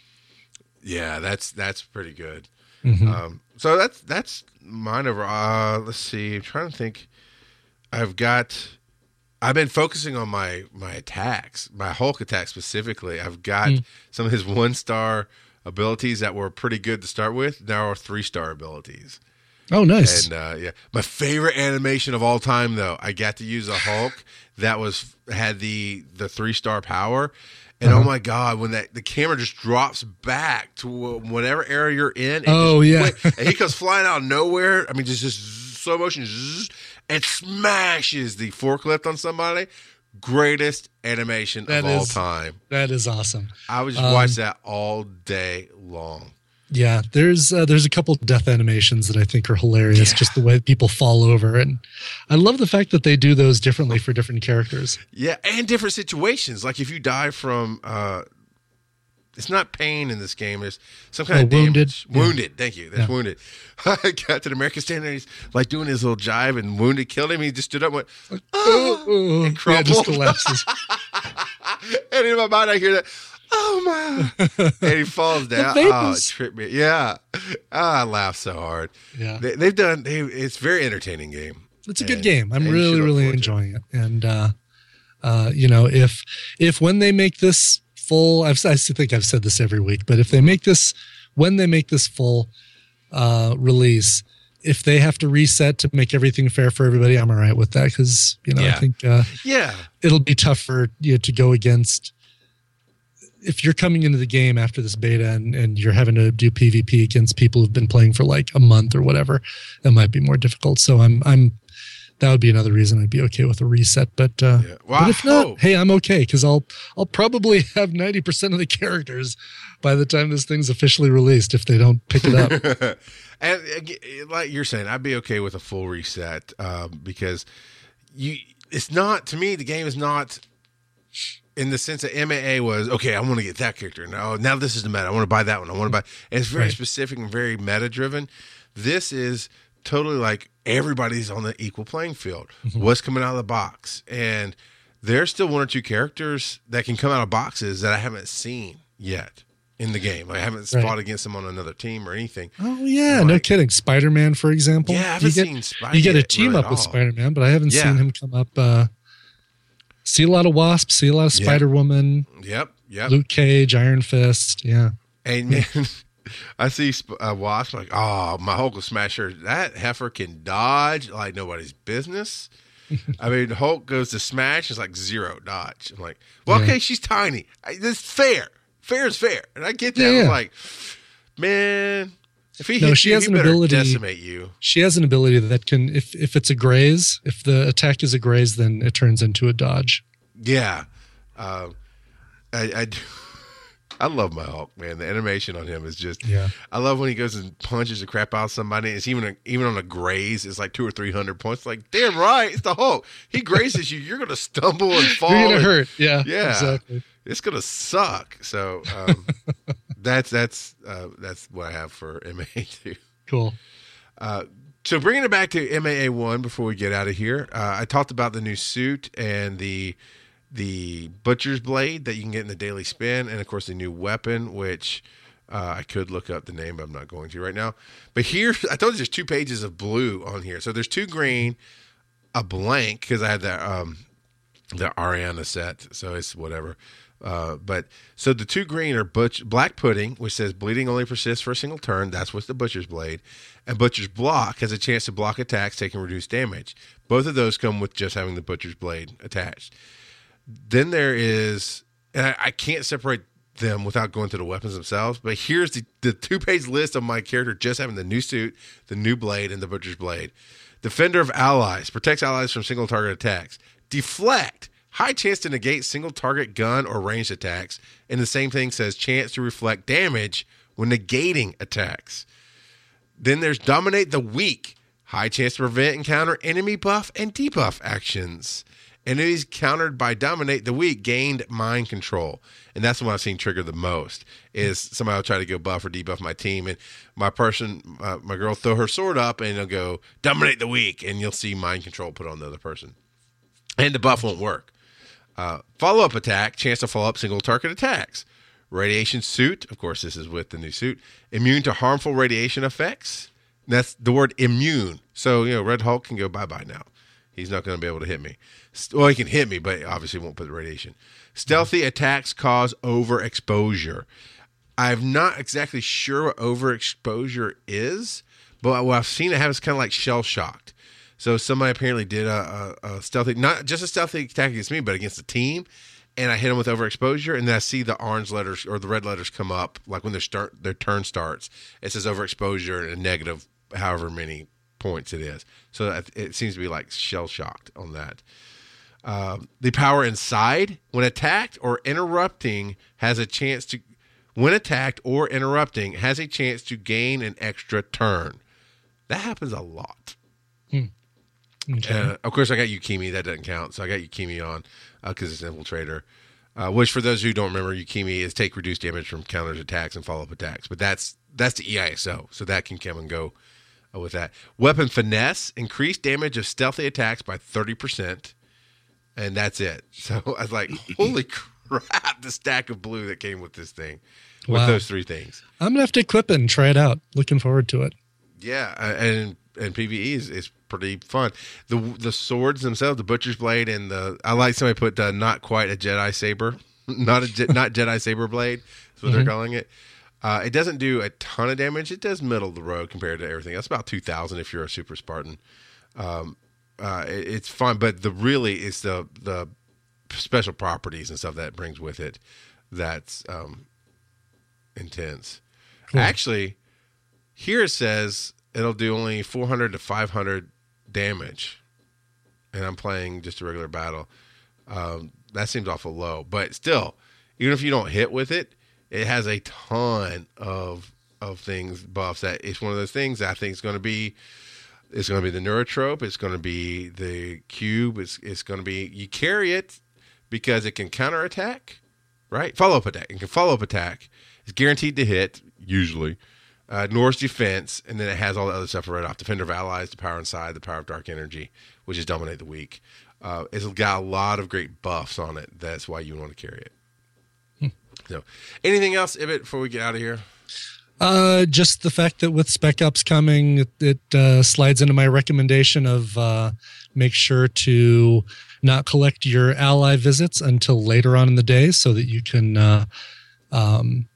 Yeah, that's that's pretty good. Mhm. Um, so that's that's mine over. Uh, let's see. I'm trying to think. I've got. I've been focusing on my my attacks, my Hulk attack specifically. I've got Mm. some of his one star abilities that were pretty good to start with. Now are three star abilities. oh, nice. And uh, yeah, my favorite animation of all time, though, I got to use a Hulk that was had the the three star power, and Uh-huh. oh my god, when that the camera just drops back to wh- whatever area you're in, it Oh, just- yeah. wait, and he comes flying out of nowhere. I mean, just just slow motion, zzz, and smashes the forklift on somebody. Greatest animation That of all is- time. That is awesome. I would just um, watch that all day long. Yeah, there's uh, there's a couple death animations that I think are hilarious. Yeah. Just the way people fall over, and I love the fact that they do those differently for different characters. Yeah, and different situations. Like if you die from, uh, it's not pain in this game. There's some kind Oh, of damage. wounded. Yeah. Wounded. Thank you. There's Yeah. wounded. Captain America standing there. He's like doing his little jive, and wounded killed him. He just stood up and went, Oh, and yeah, just crumpled. collapses. and in my mind, I hear that. Oh my! And he falls down. Oh, it vapors. tripped me. Yeah, ah, I laughed so hard. Yeah. they, they've done. They, it's a very entertaining game. It's a good And- game. I'm and you really, should look really forward to it. enjoying it. And uh, uh, you know, if if when they make this full, I've, I think I've said this every week, but if they make this, when they make this full uh, release, if they have to reset to make everything fair for everybody, I'm all right with that because you know I Yeah. think uh, Yeah, it'll be tough for you to go against. If you're coming into the game after this beta and, and you're having to do PvP against people who've been playing for like a month or whatever, that might be more difficult. So I'm, I'm, that would be another reason I'd be okay with a reset. But, uh, Yeah. Well, but I if not, hope- hey, I'm okay. Cause I'll, I'll probably have ninety percent of the characters by the time this thing's officially released if they don't pick it up. And uh, like you're saying, I'd be okay with a full reset um, because you. It's not to me. The game is not in the sense that M A A was okay. I want to get that character. No, now this is the meta. I want to buy that one. I want to buy. And it's very Right. specific and very meta driven. This is totally like everybody's on the equal playing field. Mm-hmm. What's coming out of the box, and there's still one or two characters that can come out of boxes that I haven't seen yet in the game. I haven't Right. fought against them on another team or anything. Oh yeah, no Like- kidding. Spider-Man, for example. Yeah, I haven't you get, seen Spidey You get a yet, team really up at with all. Spider-Man, but I haven't Yeah. seen him come up. Uh, see a lot of Wasp, see a lot of Yeah. Spider-Woman, Yep, yep. Luke Cage, Iron Fist. Yeah. And man, I see Sp- uh, Wasp like, oh, my Hulk will smash her. That heifer can dodge like nobody's business. I mean, Hulk goes to smash, it's like zero dodge. I'm like, well, Yeah. okay, she's tiny. I, that's fair. Fair is fair, and I get that. Yeah, I'm yeah. like, man, If he No, hits she you, has he an better ability- decimate you. She has an ability that can, if if it's a graze, if the attack is a graze, then it turns into a dodge. Yeah. Uh, I, I, do- I love my Hulk, man. The animation on him is just, Yeah. I love when he goes and punches the crap out of somebody. It's even a, even on a graze, it's like two or three hundred points. Like, damn right, it's the Hulk. He grazes you, you're gonna stumble and fall. You're gonna and- hurt. Yeah. Yeah, Exactly. it's gonna suck. So um, that's that's uh, that's what I have for M A A two. Cool. So bringing it back to M A A one before we get out of here, uh, I talked about the new suit and the the butcher's blade that you can get in the daily spin, and of course the new weapon, which uh, I could look up the name, but I'm not going to right now. But here, I told you there's two pages of blue on here. So there's two green, a blank because I had the um, the Ariana set, so it's whatever. Uh, but so the two green are butch, black pudding, which says bleeding only persists for a single turn. That's what's the butcher's blade. And butcher's block has a chance to block attacks, taking reduced damage. Both of those come with just having the butcher's blade attached. Then there is, and I, I can't separate them without going to the weapons themselves, but here's the, the two-page list of my character just having the new suit, the new blade, and the butcher's blade. Defender of allies, protects allies from single target attacks. Deflect, high chance to negate single target gun or ranged attacks. And the same thing says chance to reflect damage when negating attacks. Then there's dominate the weak, high chance to prevent and counter enemy buff and debuff actions. Enemies countered by dominate the weak gained mind control. And that's the one I've seen trigger the most, is somebody will try to go buff or debuff my team. And my person, uh, my girl, throw her sword up and they'll go dominate the weak. And you'll see mind control put on the other person. And the buff won't work. Uh, follow-up attack, chance to follow up single target attacks. Radiation suit, of course, this is with the new suit. Immune to harmful radiation effects. That's the word immune. So, you know, Red Hulk can go bye-bye now. He's not going to be able to hit me. Well, he can hit me, but obviously won't put the radiation. Stealthy attacks cause overexposure. I'm not exactly sure what overexposure is, but what I've seen it have is kind of like shell-shocked. So somebody apparently did a, a, a stealthy, not just a stealthy attack against me, but against the team, and I hit them with overexposure, and then I see the orange letters or the red letters come up, like when their start their turn starts. It says overexposure and a negative, however many points it is. So that, it seems to be like shell shocked on that. Um, the power inside, when attacked or interrupting, has a chance to, when attacked or interrupting, has a chance to gain an extra turn. That happens a lot. Hmm. Okay. Uh, of course, I got Yukimi. That doesn't count. So I got Yukimi on because it's Infiltrator. Uh, which, for those who don't remember, Yukimi is take reduced damage from counters attacks and follow-up attacks. But that's that's the E I S O, so that can come and go uh, with that. Weapon Finesse, increased damage of stealthy attacks by thirty percent, and that's it. So I was like, holy crap, the stack of blue that came with this thing, with Wow. those three things. I'm gonna have to equip it and try it out. Looking forward to it. Yeah, uh, and and P V E is, is pretty fun. The the swords themselves, the butcher's blade, and the I like somebody put uh, not quite a Jedi saber, not a Je- not Jedi saber blade. That's what Mm-hmm. they're calling it. Uh, it doesn't do a ton of damage. It does middle of the road compared to everything. That's about two thousand if you're a super Spartan. Um, uh, it, it's fun, but the really is the the special properties and stuff that it brings with it that's um, intense. Cool. Actually, here it says it'll do only four hundred to five hundred damage, and I'm playing just a regular battle. Um, that seems awful low, but still, even if you don't hit with it, it has a ton of of things, buffs. That it's one of those things that I think is going to be. It's going to be the neurotrope. It's going to be the cube. It's it's going to be you carry it because it can counterattack, right? Follow up attack. It can follow up attack. It's guaranteed to hit usually. Uh, Norse defense, and then it has all the other stuff right off. Defender of allies, the power inside, the power of dark energy, which is dominate the weak. Uh, it's got a lot of great buffs on it. That's why you want to carry it. Hmm. So, anything else, Ibit, before we get out of here? Uh, just the fact that with Spec Ops coming, it, it uh, slides into my recommendation of uh, make sure to not collect your ally visits until later on in the day so that you can uh, um,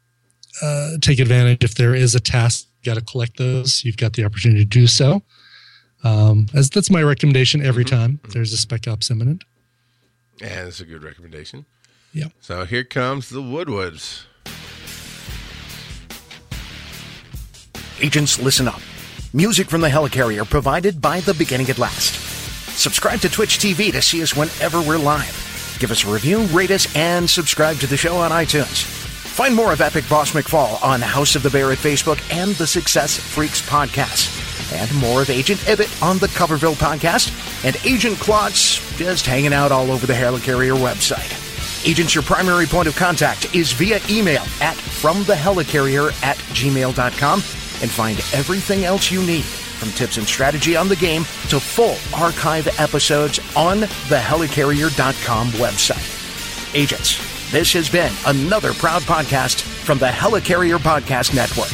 uh, take advantage. If there is a task, you got to collect those. You've got the opportunity to do so. Um, as that's my recommendation every Mm-hmm. time there's a Spec Ops imminent. And it's a good recommendation. Yeah. So here comes the Woodwoods. Agents, listen up. Music from the Helicarrier provided by The Beginning at Last. Subscribe to Twitch T V to see us whenever we're live. Give us a review, rate us, and subscribe to the show on iTunes. Find more of Epic Boss McFall on House of the Bear at Facebook and the Success Freaks podcast. And more of Agent Ibbot on the Coverville podcast. And Agent Klotz just hanging out all over the Helicarrier website. Agents, your primary point of contact is via email at fromthehelicarrier at gmail dot com. And find everything else you need, from tips and strategy on the game to full archive episodes on the helicarrier dot com website. Agents, this has been another proud podcast from the Helicarrier Podcast Network.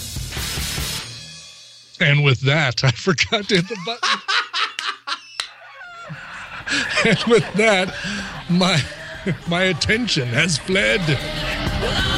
And with that, I forgot to hit the button. And with that, my my attention has fled.